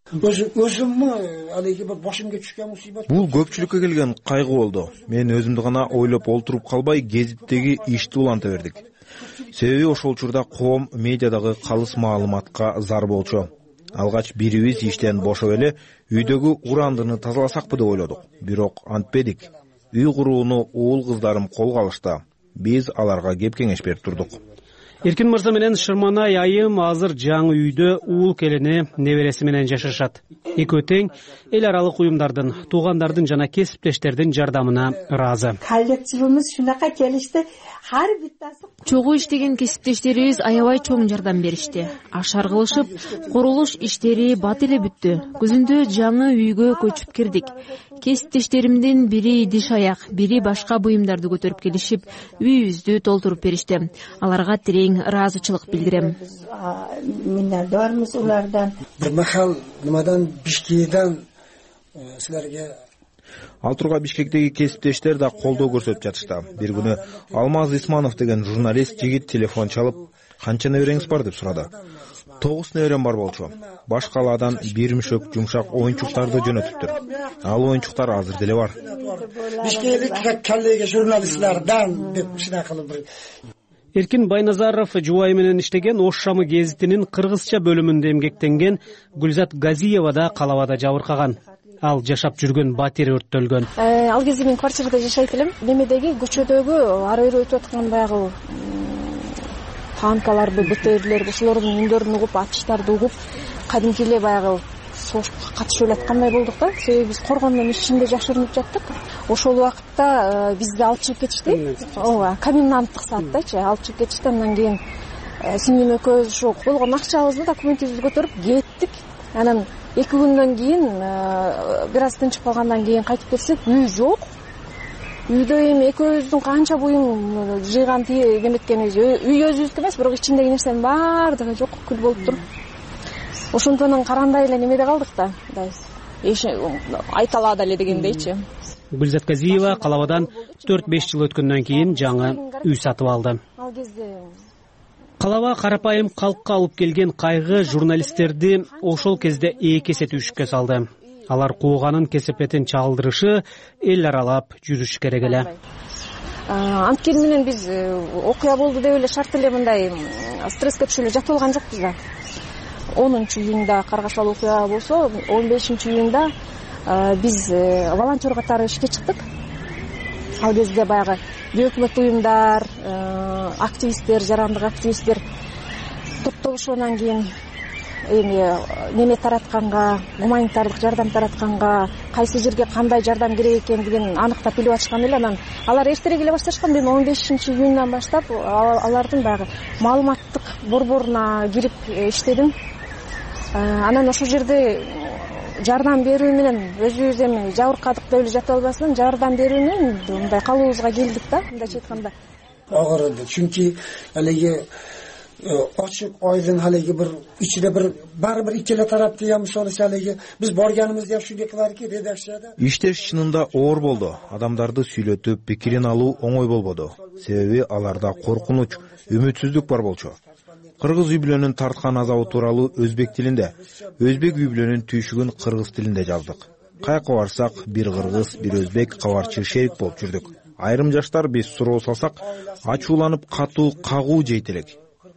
Өзүммү алеги бир башымга түшкөн мусибат. Бул көпчүлүккө келген кайгы болду. Мен өзүмдү гана ойлоп олтуруп калбай, гезиттеги ишти уланта бердик. Себеби ошол учурда коом медиадагы калыс маалыматка зар болчу. Алгач бирибиз иштен бошоп эле үйдөгү урандыны тазаласакпы деп ойлодук. Бирок антпедик. Үй курууну уул кыздарым колго алышты. Биз аларга кеп кеңеш берип турдук. Эркин мырза менен Шырманай айым азыр жаңы үйдө уул келини небереси менен жашашат. Экөө тең эл аралык уюмдардын, туугандардын жана кесиптештердин жардамына ыраазы. Коллективimiz шунака келишти. Ар биттасы чогуу иштеген кесиптештерибиз аябай чоң жардам беришти. Ашар кылышып, курулуш иштери бат эле бүттү. Күзүндө жаңы үйгө көчүп кирдик. Кесиптештеримдин бири идиш аяк, бири башка буюмдарды көтөрүп келишип, үйүбүздү толтуруп беришти. Аларга терең ыраазычылык билдирем. Миннатдармыз улардан. Бир махал нимадан Бишкектен силерге Ал турга Бишкектеги кесиптештер да колдоо көрсөтүп жатышты. Бир күнү Алмаз Исманов деген журналист жигит телефон чалып, "Канча небереңиз бар?" деп сурады. "Тогуз неберем бар болчу. Баш калаадан бир мүшөк жумшак оюнчуктарды жөнөтүптүр. Ал оюнчуктар азыр деле бар." Бишкектик коллега журналистлерден деп шына кылып бир Эркин Байназаров Жубайы менен иштеген Ош шамы гезитинин кыргызча бөлүмүндө эмгектенген Гүлзат Газиева да калабада жабыркаган. Ал жашап жүргөн батир өрттөлгөн. Ал кезде мен квартирада жашайт элем. Немедеги көчөдөгү ары бери өтүп аткан баягы танкаларды, БТРлер, ошолордун үндөрүн угуп, атыштарды угуп, кадимки эле баягы согушка катышып аткандай болдук да. Себеби биз коргондун ичинде жашырынып жаттык. Ошол убакытта бизди алып чыгып кетишти. Ооба, коменданттык сааттачы алып чыгып кетишти. Андан кийин сиңдим экөөбүз ошо болгон акчабызды, документибизди көтөрүп кеттик. Анан эки күндөн кийин бир аз тынчып калгандан кийин кайтып келсек, үй жок. Үйдө эми экөөбүздүн канча буюм жыйган неметкенибиз, үй өзүбүздүкү эмес, бирок ичиндеги нерсенин баардыгы жок, күл болуп туруп. Ошондон карандай эле немеде калдык да, айта алады эле дегендейчи. Гүлзат Казиева Калабадан төрт беш жыл өткөндөн кийин жаңы үй сатып алды. Ал кезде Калаба карапайым калкка алып келген кайгы журналисттерди ошол кезде эки эсе түйшүккө салды. Алар кууганын кесепетин чагылдырышы, эл аралап жүрүш керек эле. Анткени менен биз окуя болду деп эле шарт эле мындай стресске түшүп эле жатып алган жокпуз да. онунчу июнда каргашалы окуя болсо, он бешинчи июнда биз волонтер катары ишке чыктык. Ал кезде баягы өкмөт уюмдар, активисттер, жарандык активисттер топтолушуунан кийин эми неме таратканга, гуманитардык жардам таратканга, кайсы жерге кандай жардам керек экендигин аныктап билип атышкан эле. Анан алар эртерээк эле башташкан. Мен он бешинчи июндан баштап алардын баягы маалыматтык борборуна кирип иштедим. Анан ошол жерде жардам берүү менен өзүбүз эми жабыркадык деп эле жатып албастан жардам берүү менен мындай калыбыбызга келдик да, мындайча айтканда. Агырды. Чүнки алеги ачык айдын алеги бир ичиде бир бары бир икки эле тарапты я мисалы алеги биз барганыбызда ушундай кыларки редакцияда. Иштеш чынында оор болду. Адамдарды сүйлөтүп, пикирин алуу оңой болбоду. Себеби аларда коркунуч, үмүтсүздүк бар болчу. Кыргыз үй бүлөнүн тарткан азабы тууралуу өзбек тилинде, өзбек үй бүлөнүн түйшүгүн кыргыз тилинде жаздык. Кайка барсак, бир кыргыз, бир өзбек кабарчы шерик болуп жүрдүк. Айрым жаштар биз суроо салсак, ачууланып катуу кагуу жейт элек.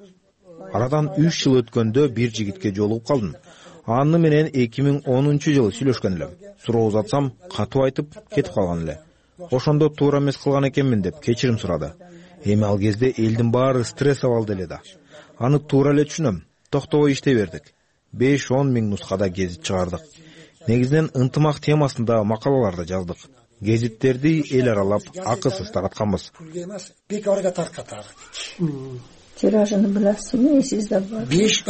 Арадан үч жыл өткөндө бир жигитке жолугуп калдым. Аны менен эки миң онунчу жылы сүйлөшкөн элем. Суроо узатсам, катуу айтып кетип калган эле. Ошондо туура эмес кылган экенмин деп кечирим сурады. Эми ал кезде элдин баары стресс абалда эле да. Аны туура эле түшүнөм. Токтобой иштей бердик. беш он миң нускада гезит чыгардык. Негизинен ынтымак темасында макалаларды жаздык. Гезиттерди эл аралап акысыз таратканбыз. Бекарга таркатардык. Тиражını bilasizmi? Sizde var. beş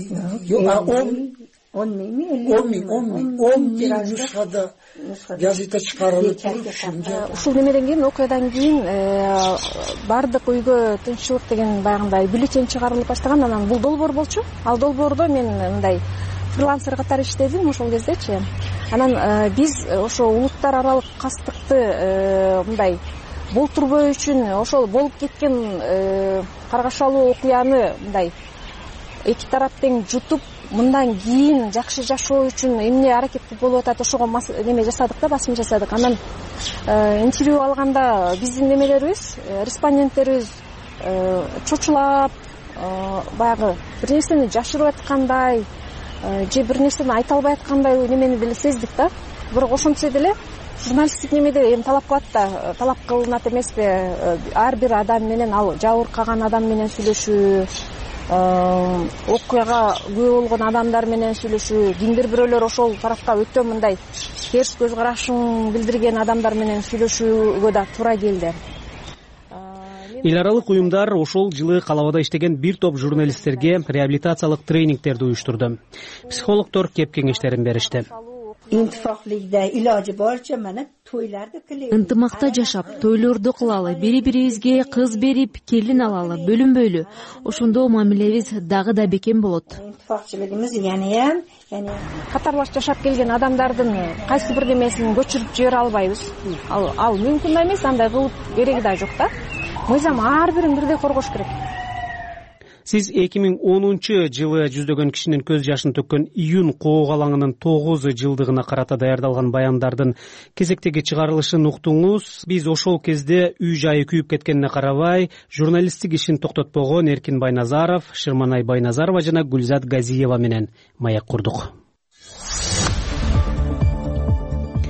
on ming, on ming, on ming, on ming nusxada газета чыгарылып туруп, ушул немеден кийин, окуядан кийин бардык үйгө тынччылык деген баягындай бюллетень чыгарылып баштаган. Анан бул долбоор болчу. Ал долбоордо мен мындай фрилансер катары иштедим ошол кездечи. Анан биз ошо улуттар аралык кастыкты мындай болтурбоо үчүн ошол болуп кеткен каргашалуу окуяны мындай эки тарап тең жутуп, мындан кийин жакшы жашоо үчүн эмне аракет болуп атат, ошого неме жасадык да, басым жасадык. Анан интервью алганда биздин немелерибиз, респонденттерибиз чочулап, баягы бир нерсени жашырып аткандай, же бир нерсени айта албай аткандай немени деле сездик да. Бирок ошентсе деле журналисттик немеде эми талап кылат да, талап кылынат эмеспи, ар бир адам менен, ал жабыркаган адам менен сүйлөшүү, окуяга күбө болгон адамдар менен сүйлөшүү, кимдир бирөөлөр ошол тарапка өтө мындай терс көз карашын билдирген адамдар менен сүйлөшүүгө да туура келди. Эл аралык уюмдар ошол жылы Калабада иштеген бир топ журналисттерге реабилитациялык тренингтерди уюштурду. Психологдор кеп кеңештерин беришти. Ынтымакта жашап, тойлорду кылалы, бири-бирибизге кыз берип, келин алалы, бөлүнбөйлү. Ошондо мамилебиз дагы да бекем болот. Катарлаш жашап келген адамдардын кайсы бир немесин көчүрүп жибере албайбыз. Ал, ал мүмкүн да эмес, андай кылып кереги да жок да. Мыйзам ар бирин бирдей коргош керек. Сиз эки миң онунчу жылы жүздөгөн кишинин көз жашын төккөн июнь коок алаңынын тогуз жылдыгына карата даярдалган баяндардын кезектеги чыгарылышын уктуңуз. Биз ошол кезде үй жайы күйүп кеткенине карабай, журналисттик ишин токтотпогон Эркин Байназаров, Шырманай Байназарова жана Гүлзат Газиева менен маек курдук.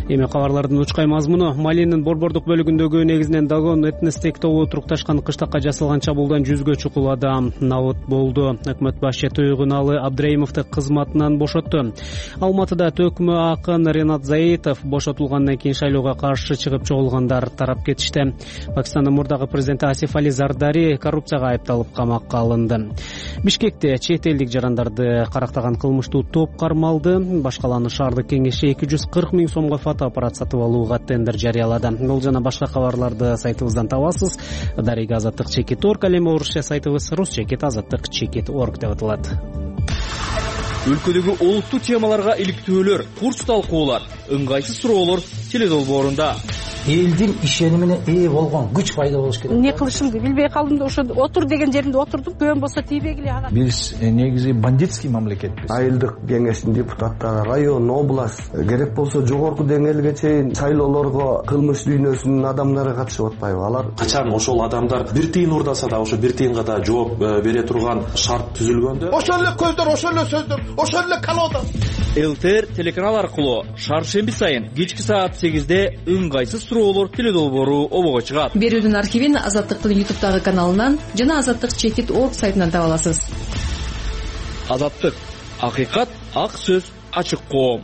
Эми кабарлардын учкай мазмуну. Малинин борбордук бөлүгүндөгү негизинен Дагон этностик тобу турукташкан кыштакка жасалган чабуулдан жүзгө чукул адам набыт болду. Өкмөт башчы Туйгуналы Абдраимовду кызматынан бошотту. Алматыда төкмө акын Ренат Заитов бошотулгандан кийин шайлоого каршы чыгып чогулгандар тарап кетишти. Пакистандын мурдагы президенти Асиф Али Зардари коррупцияга айыпталып камакка алынды. Бишкекте чет элдик жарандарды карактаган кылмыштуу топ кармалды. Башкаланы шаардык кеңеши эки жүз кырк миң сомго фотоаппарат сатып алууга тендер жарыялады. Бул жана башка кабарларды сайтыбыздан табасыз. Дарига азаттык чекит точка орг, ал эми орусча сайтыбыз рус чекит азаттык чекит точка орг деп аталат. Өлкөдөгү олуттуу темаларга иликтөөлөр, курс талкуулар, ыңгайсыз суроолор теледолбоорунда. Элдин ишенимине ээ болгон күч пайда болуш керек. Не кылышымды билбей калдым да ошо отур деген жеримде отурдум. Көн болсо тийбегиле ага. Биз негизи бандитский мамлекетпиз. Айылдык кеңештин депутаттары, район, область, керек болсо жогорку деңгээлге чейин шайлоолорго кылмыш дүйнөсүнүн адамдары катышып атпайбы? Алар качан ошол адамдар бир тыйын урдаса да ошо бир тыйынга да жооп бере турган шарт түзүлгөндө ошол эле көздөр, ошол эле сөздөр, ошол эле колода. ЛТР телеканал аркылуу шаршемби сайын кечки саат сегизде ыңгайсыз суроолор теледолбоору обого чыгат. Берүүнүн архивин Азаттыктын ютубтагы каналынан жана азаттык чекит точка орг сайтынан таба аласыз. Азаттык, акыйкат, ак сөз, ачык коом.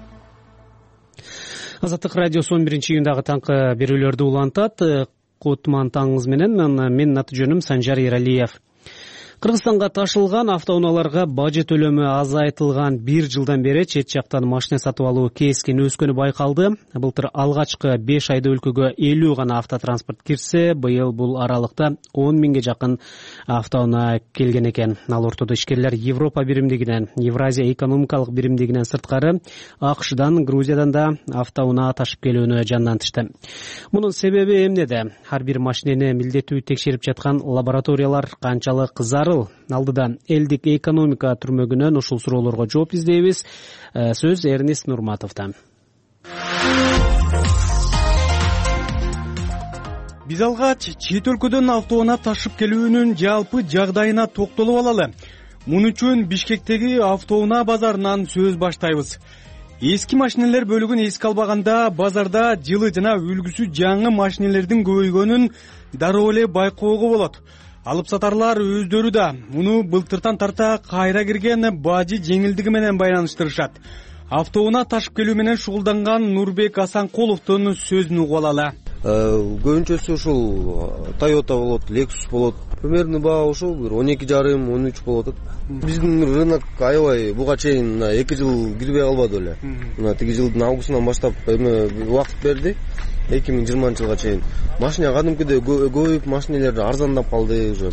Азаттык радиосу он биринчи июндагы таңкы берүүлөрдү улантат. Кутман таңыңыз менен мен аты жөнүм Санжар Эралиев. Кыргызстанга ташылган автоунааларга бажы төлөмү азайтылган бир жылдан бери чет жактан машина сатып алуу кескин өскөнү байкалды. Былтыр алгачкы беш айда өлкөгө элүү гана автотранспорт кирсе, быйыл бул аралыкта он миңге жакын автоунаа келген экен. Ал ортодо ишкерлер Европа биримдигинен, Евразия экономикалык биримдигинен сырткары АКШдан, Грузиядан да автоунаа ташып келүүнү жандантышты. Мунун себеби эмнеде? Ар бир машинени милдеттүү текшерип жаткан лабораториялар канчалык зарыл? Алдыда элдик экономика түрмөгүнөн ушул суроолорго жооп издейбиз. Сөз Эрнест Нурматовдо. Биз алгач чет өлкөдөн автоунаа ташып келүүнүн жалпы жагдайына токтолуп алалы. Мун үчүн Бишкектеги автоунаа базарынан сөз баштайбыз. Эски машинелер бөлүгүн эске албаганда базарда жылы жана үлгүсү жаңы машинелердин көбөйгөнүн дароо эле байкоого болот. Алып сатарлар өздөрү да муну былтыртан тарта кайра кирген бажы жеңилдиги менен байланыштырышат. Автоунаа ташып келүү менен шугулданган Нурбек Асанкуловдун сөзүн угуп алалы. Көбүнчөсү ушул Toyota болот, Lexus болот. Примерно баа ошол бир он эки жарым он үч болот. Биздин рынок аябай буга чейин эки жыл кирбей калбады эле. Мына тиги жылдын августунан баштап эме убакыт берди. эки миң жыйырманчы жылга чейин машина кадимкидей көбөйүп, машинелер арзандап калды уже.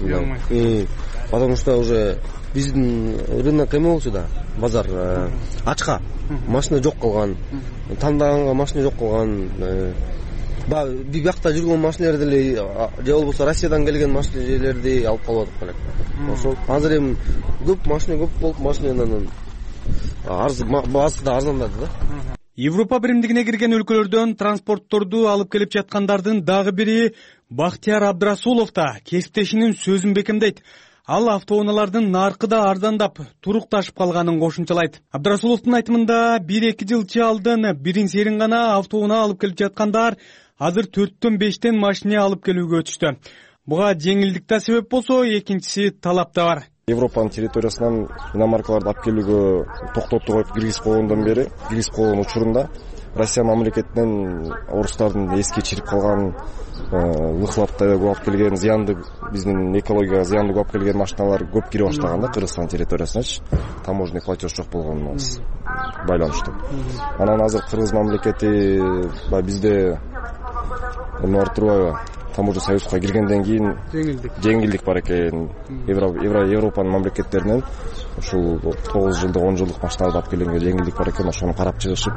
Потому что уже биздин рынок эме болчу да, базар ачка. Машина жок калган. Тандаганга машина жок калган. Бул биякта жүргөн машинелерди эле же болбосо Россиядан келген машинелерди алып калып атат элек. Ошол азыр эми көп машина көп болуп, машинанын арзы баасы да арзандады да. Европа биримдигине кирген өлкөлөрдөн транспортторду алып келип жаткандардын дагы бири Бактияр Абдрасулов да кесиптешинин сөзүн бекемдейт. Ал автоунаалардын наркы да арзандап, турукташып калганын кошумчалайт. Абдрасуловдун айтымында бир эки жыл алдын бирин серин гана автоунаа алып келип жаткандар азыр төрттөн бештен машина алып келүүгө өтүштү. Буга жеңилдик да себеп болсо, экинчиси талап да бар. Европанын территориясынан иномаркаларды алып келүүгө токтотуп коюп киргизип койгондон бери, киргизип койгон учурунда Россия мамлекетинен орустардын эски чирип калган выхлоптой көп алып келген, зыяндуу биздин экологияга зыяндуу көп алып келген машиналар көп кире баштаган да Кыргызстан территориясыначы. Таможенный платеж жок болгону байланыштуу. Анан азыр Кыргыз мамлекети бизде эме бар турбайбы? Таможня союзга киргенден кийин жеңилдик бар экен. Европанын мамлекеттеринен ушул тогуз жылдык он жылдык машиналарды алып келгенге жеңилдик бар экен. Ошону карап чыгышып,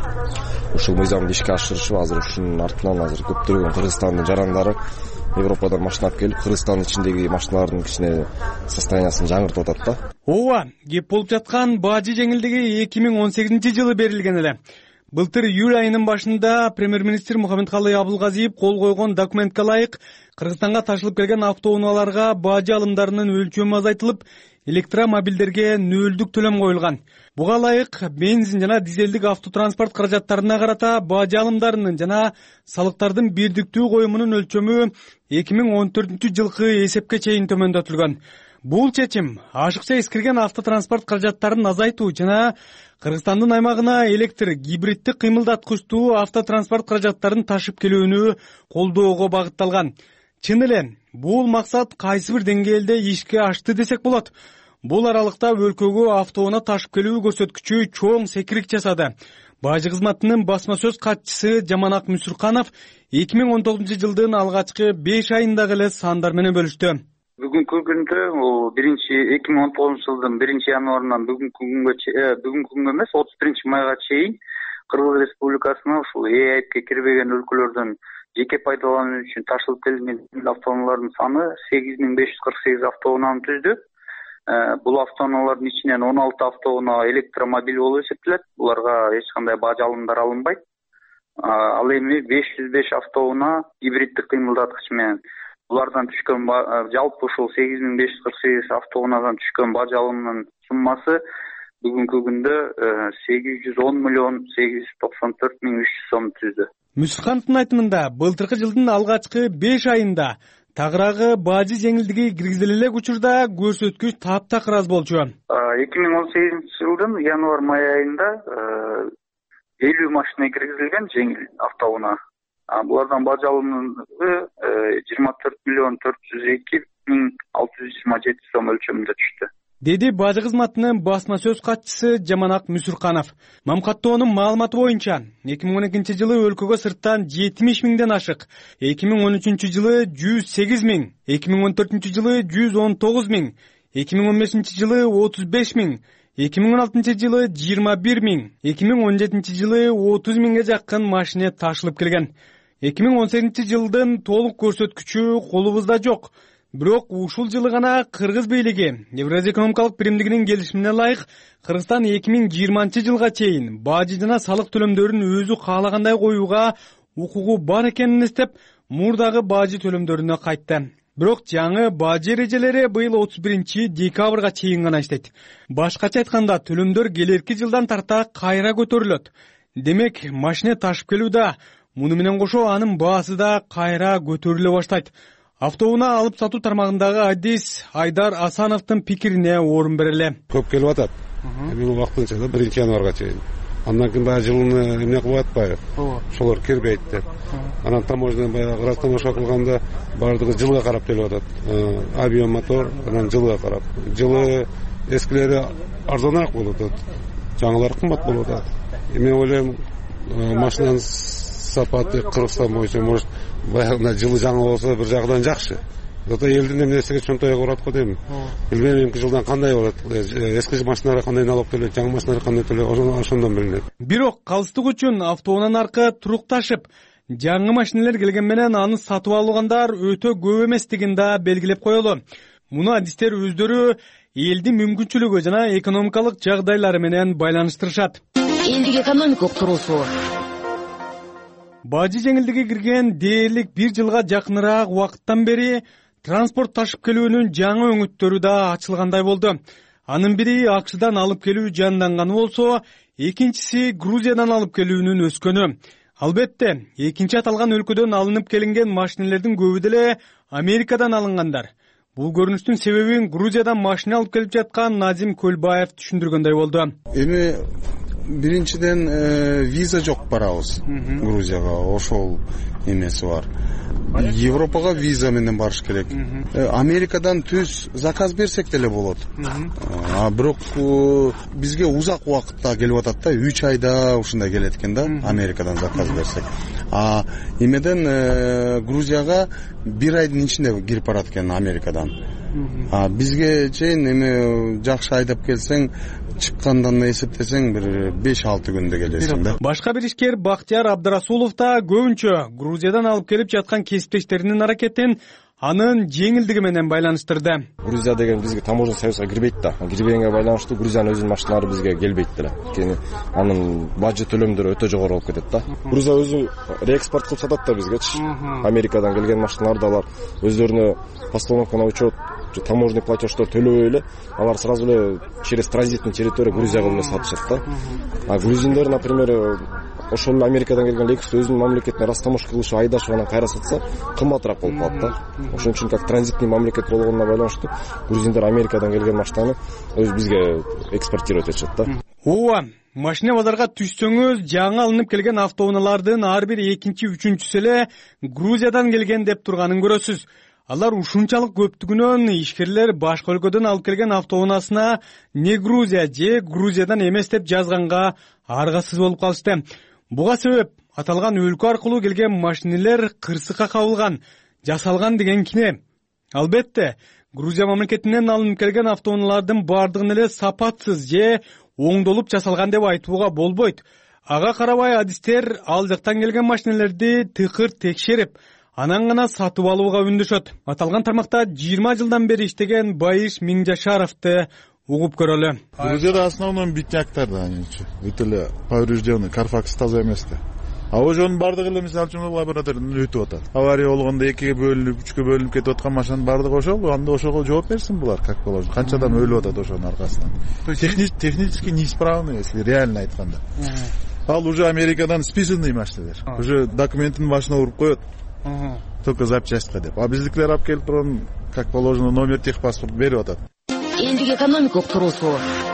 ушул мыйзамды ишке ашырышып, азыр ушунун артынан азыр көптөгөн Кыргызстандын жарандары Европадан машина алып келип, Кыргызстандын ичиндеги машиналардын кичине состояниясын жаңыртып атат да. Ооба, кеп болуп жаткан бажы жеңилдиги эки миң он сегизинчи жылы берилген эле. Былтыр июль айынын башында премьер-министр Мухаммедкалый Абылгазиев кол койгон документке ылайык Кыргызстанга ташылып келген автоунааларга бажы алымдарынын өлчөмү азайтылып, электромобилдерге нөлдүк төлөм коюлган. Буга ылайык бензин жана дизелдик автотранспорт каражаттарына карата бажы алымдарынын жана салыктардын бирдиктүү коюмунун өлчөмү эки миң он төртүнчү жылкы эсепке чейин төмөндөтүлгөн. Бул чечим ашыкча эскирген автотранспорт каражаттарын азайтуу жана Кыргызстандын аймагына электр гибриддик кыймылдаткычтуу автотранспорт каражаттарын ташып келүүнү колдоого багытталган. Чын эле бул максат кайсы бир деңгээлде ишке ашты десек болот. Бул аралыкта өлкөгө автоунаа ташып келүү көрсөткүчү чоң секирик жасады. Бажы кызматынын басма сөз катчысы Жаманак Мүсүрканов эки миң он тогузунчу жылдын алгачкы беш айындагы эле сандар менен бөлүштү. Бүгүнкү күндө бул биринчи эки миң он тогузунчу жылдын биринчи январынан бүгүнкү күнгө бүгүнкү күнгө эмес отуз биринчи майга чейин Кыргыз Республикасына ушул ЭАИПке кирбеген өлкөлөрдөн жеке пайдалануу үчүн ташылып келген автоунаалардын саны сегиз миң беш жүз кырк сегиз автоунааны түздү. Бул автоунаалардын ичинен он алты автоунаа электромобиль болуп эсептелет. Буларга эч кандай бажы алымдар алынбайт. Ал эми беш жүз беш автоунаа гибриддик кыймылдаткыч менен булардан түшкөн жалпы ушул сегиз миң беш жүз кырк сегиз автоунаадан түшкөн бажы алымынын суммасы бүгүнкү күндө сегиз жүз он миллион сегиз жүз токсон төрт миң үч жүз сом түздү. Мүсүркановдун айтымында былтыркы жылдын алгачкы беш айында тагыраагы бажы жеңилдиги киргизиле элек учурда көрсөткүч таптакыр аз болчу. эки миң он сегизинчи жылдын январь май айында элүү машина киргизилген жеңил автоунаа. Булардан бажы алымы жыйырма төрт миллион төрт жүз эки миң алты жүз жыйырма жети сом өлчөмүндө түштү. Деди бажы кызматынын басма сөз катчысы Жаманак Мүсүрканов. Мамкаттоонун маалыматы боюнча эки миң он экинчи жылы өлкөгө сырттан жетимиш миңден ашык, эки миң он үчүнчү жылы жүз сегиз миң, эки миң он төртүнчү жылы жүз он тогуз миң, эки миң он бешинчи жылы отуз беш миң, эки миң он алтынчы жылы жыйырма бир миң, эки миң он жетинчи жылы отуз миңге жакын машина ташылып келген. эки миң он сегизинчи жылдын толук көрсөткүчү колубузда жок. Бирок ушул жылы гана Кыргыз бийлиги Евразия экономикалык биримдигинин келишимине ылайык Кыргызстан эки миң жыйырманчы жылга чейин бажы жана салык төлөмдөрүн өзү каалагандай коюуга укугу бар экенин эстеп, мурдагы бажы төлөмдөрүнө кайтты. Бирок жаңы бажы эрежелери быйыл отуз биринчи декабрга чейин гана иштейт. Башкача айтканда, төлөмдөр келерки жылдан тарта кайра көтөрүлөт. Демек, машина ташып келүүдө муну менен кошо анын баасы да кайра көтөрүлө баштайт. Автоунаа алып сатуу тармагындагы адис Айдар Асановдун пикирине орун берели. Көп келип атат. Эми убактынча да биринчи январга чейин. Андан кийин баягы жылыны эмне кылып атпайбы? Ошолор кирбейт деп. Анан таможнядан баягы растаможка кылганда бардыгы жылга карап төлөп атат. Авиамотор анан жылга карап. Жылы эскилери арзаныраак болуп атат. Жаңылары кымбат болуп атат. Эми ойлойм, машинанын сапаты Кыргызстан боюнча может баягы жылы жаңы болсо бир жагынан жакшы. Зато элдин эмнесиге чөнтөйгө урат го дейм. Билбейм эмки жылдан кандай болот. Эски машиналар кандай налог төлөйт, жаңы машиналар кандай төлөйт, ошондон билинет. Бирок калыстык үчүн автоунаа наркы турукташып, жаңы машиналар келген менен аны сатып алгандар өтө көп эместигин да белгилеп коелу. Муну адистер өздөрү элдин мүмкүнчүлүгү жана экономикалык жагдайлары менен байланыштырышат. Элдик экономикалык туруусу бажы жеңилдиги кирген дээрлик бир жылга жакыныраак убакыттан бери транспорт ташып келүүнүн жаңы өңүттөрү да ачылгандай болду. Анын бири АКШдан алып келүү жанданганы болсо, экинчиси Грузиядан алып келүүнүн өскөнү. Албетте, экинчи аталган өлкөдөн алынып келинген машиналардын көбү деле Америкадан алынгандар. Бул көрүнүштүн себебин Грузиядан машина алып келип жаткан Назим Көлбаев түшүндүргөндөй болду. Эми биринчиден виза жок барабыз Грузияга, ошол эмеси бар. Европага виза менен барыш керек. Америкадан түз заказ берсек деле болот. А бирок бизге узак убакытта келип атат да, үч айда ушундай келет экен да, Америкадан заказ берсек. А эмеден Грузияга бир айдын ичинде кирип барат экен Америкадан. А бизге чейин эми жакшы айдап келсең, чыккандан эсептесең бир беш алты күндө келесиң да. Башка бир ишкер Бактияр Абдрасулов да көбүнчө Грузиядан алып келип жаткан кесиптештеринин аракетин анын жеңилдиги менен байланыштырды. Грузия деген бизге таможня союзга кирбейт да. Кирбегенге байланыштуу Грузиянын өзүнүн машиналары бизге келбейт деле. Анткени анын бажы төлөмдөрү өтө жогору болуп кетет да. Грузия өзү реэкспорт кылып сатат да бизгечи. Америкадан келген машиналарды алар өздөрүнө постановкана учет таможенный платеждор төлөбөй эле алар сразу эле через транзитный территория Грузияга эле сатышат да. А грузиндер, например, ошол эле Америкадан келген Lexus өзүнүн мамлекетине раз таможка кылышып айдашып анан кайра сатса кымбатыраак болуп калат да. Ошон үчүн как транзитный мамлекет болгонуна байланыштуу грузиндер Америкадан келген машинаны өз бизге экспортировать этишет да. Ооба, машина базарга түшсөңүз, жаңы алынып келген автоунаалардын ар бир экинчи, үчүнчүсү эле Грузиядан келген деп турганын көрөсүз. Алар ушунчалык көптүгүнөн ишкерлер башка өлкөдөн алып келген автоунаасына не Грузия же Грузиядан эмес деп жазганга аргасыз болуп калышты. Буга себеп аталган өлкө аркылуу келген машинелер кырсыкка кабылган, жасалган деген кине. Албетте, Грузия мамлекетинен алынып келген автоунаалардын бардыгын эле сапатсыз же оңдолуп жасалган деп айтууга болбойт. Ага карабай адистер ал жактан келген машинелерди тыкыр текшерип, анан гана сатып алууга үндөшөт. Аталган тармакта жыйырма жылдан бери иштеген Байыш Миңжашаровду угуп көрөлү. Грузияда основном битняктар да, они бүт эле поврежденный, Карфакс таза эмес да. А ошонун бардыгы эле мисалы үчүн лабораториядан өтүп атат. Авария болгондо экиге бөлүнүп, үчкө бөлүнүп кетип аткан машинанын бардыгы ошол, анда ошого жооп берсин булар, как положено. Канча адам өлүп атат ошонун аркасынан. Технически неисправны, если реально айтканда. Ал уже Америкадан списанный машиналар. Уже документин башына уруп коет. Только запчастька деп. А биздикилер алып келип турган, как положено, номер техпаспорт берип атат. Элдик экономика туруусу.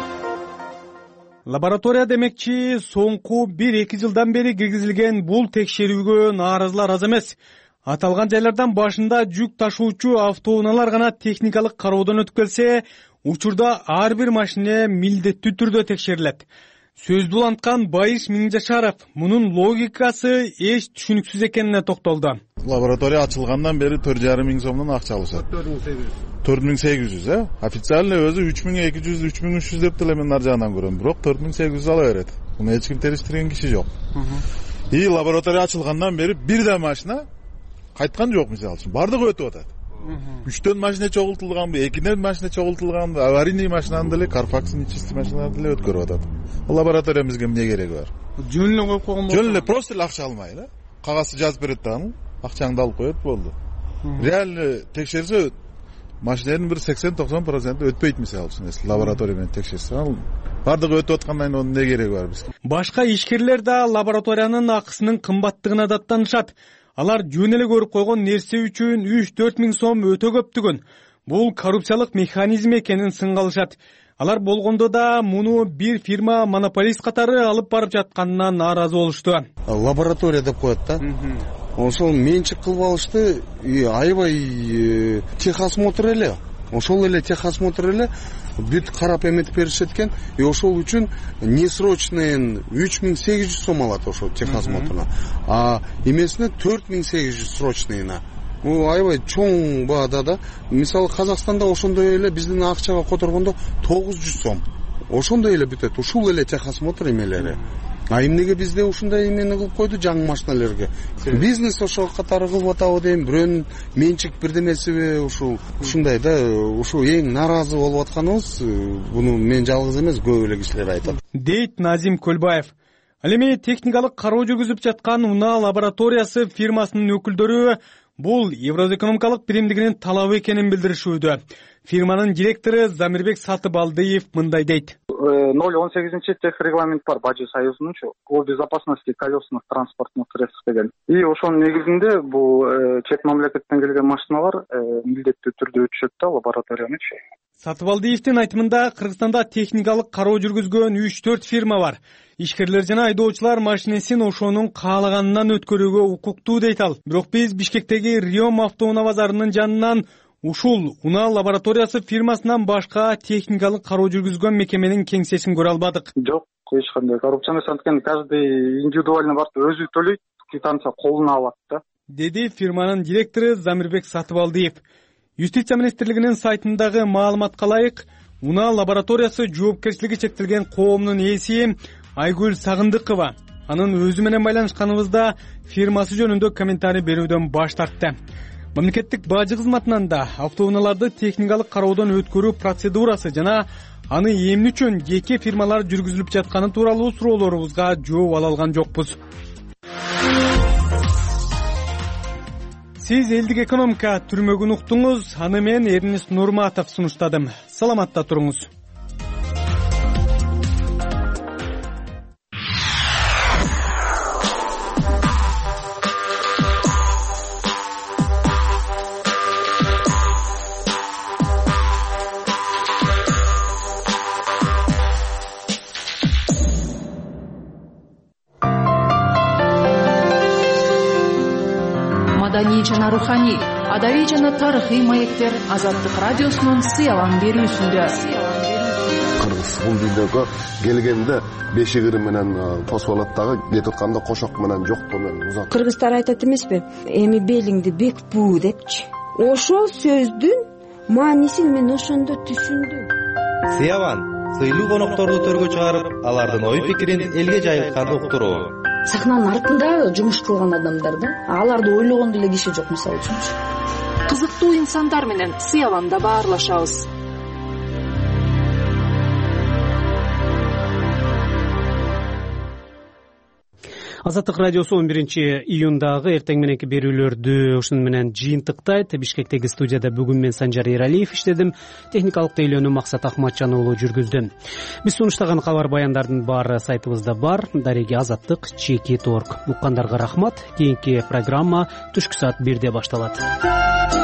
Лаборатория демекчи, соңку бир-эки жылдан бери киргизилген бул текшерүүгө нааразылар аз эмес. Аталган жайлардан башында жүк ташуучу автоунаалар гана техникалык кароодон өтүп келсе, учурда ар бир машина милдеттүү түрдө текшерилет. Сөздү уланткан Байыш Миңжашаров мунун логикасы эч түшүнүксүз экенине токтолду. Лаборатория ачылгандан бери төрт жарым миң сомдон акча алышат. төрт миң сегиз жүз, э? Официально өзү үч миң эки жүз, үч миң үч жүз деп деле мен ар жагынан көрөм, бирок төрт миң сегиз жүз ала берет. Муну эч ким териштирген киши жок. И лаборатория ачылгандан бери бир да машина кайткан жок, мисалы үчүн. Бардыгы өтүп атат. үчтөн машина чогултулганбы, экиден машина чогултулганбы, аварийный машинаны деле, Карфакстын чистый машиналарды деле өткөрүп атат. Лаборатория бизге эмне кереги бар? Жөн эле коюп койгон болсо. Жөн эле просто эле акча алмай эле. Кагазды жазып берет да, акчаңды алып коет болду. Реально текшерсе машинанын бир сексен токсон проценти өтпөйт, мисалы үчүн, если лаборатория менен текшерсе. Бардыгы өтүп аткандан кийин эмне кереги бар бизге? Башка ишкерлер да лабораториянын акысынын кымбаттыгына даттанышат. Алар жөн эле көрүп койгон нерсе үчүн үч-төрт миң сом өтө көптүгүн. Бул коррупциялык механизм экенин сынгалышат. Алар болгондо да муну бир фирма монополист катары алып барып жатканына нааразы болушту. Лаборатория деп коет да. Ошол менчик кылып алышты, аябай техосмотр эле. Ошол эле техосмотр эле бүт карап эметип беришет экен. И ошол үчүн несрочный үч миң сегиз жүз сом алат ошол техосмотруна. А эмесине төрт миң сегиз жүз срочныйына. Бул аябай чоң баада да. Мисалы Казакстанда ошондой эле биздин акчага которгондо тогуз жүз сом. Ошондой эле бүтөт. Ушул эле техосмотр эмелери. А эмнеге бизде ушундай эмени кылып койду жаңы машиналерге? Бизнес ошол катары кылып атабы дейм, бирөөнүн менчик бирдемесиби ушул ушундай да, ушул эң нааразы болуп атканыбыз, буну мен жалгыз эмес, көп эле кишилер айтат. Дейт Назим Көлбаев. Ал эми техникалык кароо жүргүзүп жаткан Уна лабораториясы фирмасынын өкүлдөрү бул Евроэкономикалык биримдигинин талабы экенин билдиришүүдө. Фирманын директору Замирбек Сатыбалдиев мындай дейт. ноль он сегизинчи техрегламент бар Бажы союзунунчу о безопасности колесных транспортных средств деген. И ошонун негизинде бул чет мамлекеттен келген машиналар милдеттүү түрдө өтүшөт да лабораториянычы. Сатыбалдиевдин айтымында Кыргызстанда техникалык кароо жүргүзгөн үч-төрт фирма бар. Ишкерлер жана айдоочулар машинесин ошонун каалаганынан өткөрүүгө укуктуу дейт ал. Бирок биз Бишкектеги Риом автоунаа базарынын жанынан ушул Уна лабораториясы фирмасынан башка техникалык кароо жүргүзгөн мекеменин кеңсесин көрө албадык. Жок, эч кандай коррупция эмес, анткени каждый индивидуально барып өзү төлөйт, квитанция колуна алат да. Деди фирманын директору Замирбек Сатыбалдиев. Юстиция министрлигинин сайтындагы маалыматка ылайык, Уна лабораториясы жоопкерчилиги чектелген коомдун ээси Айгүл Сагындыкова анын өзү менен байланышканыбызда фирмасы жөнүндө комментарий берүүдөн баш тартты. Мамлекеттик бажы кызматынан да автоунааларды техникалык кароодон өткөрүү процедурасы жана аны эмне үчүн жеке фирмалар жүргүзүлүп жатканы тууралуу суроолорубузга жооп ала алган жокпуз. сиз элдик экономика түрмөгүн уктуңуз. Аны мен Эрнест Нурматов сунуштадым. Саламатта туруңуз. Маданий жана руханий, адабий жана тарыхый маектер Азаттык радиосунун сыялан берүүсүндө. Кыргыз бул дүйнөгө келгенде бешигири менен косуп дагы кетип атканда кошок менен жокту менен узат. Кыргыздар айтат эмеспи? Эми белиңди бекпүү депчи. Ошол сөздүн маанисин мен ошондо түшүндүм. Сыялан сыйлуу конокторду төргө чыгарып, алардын ой пикирин элге жайылтканды уктуруу. Сахнанын артында жумуш кылган адамдар да, аларды ойлогондо эле киши жок, мисалы үчүнчү. Кызыктуу инсандар менен сыяланда баарлашабыз. Азаттык радиосу он биринчи июндагы эртең мененки берүүлөрдү ушун менен жыйынтыктайт. Бишкектеги студияда бүгүн мен Санжар Эралиев иштедим. Техникалык тейлөөнү Максат Акматжан уулу жүргүздү. Биз сунуштаган кабар баяндардын баары сайтыбызда бар. Дареги азаттык чекит точка орг. Уккандарга рахмат. Кийинки программа түшкү саат бирде башталат.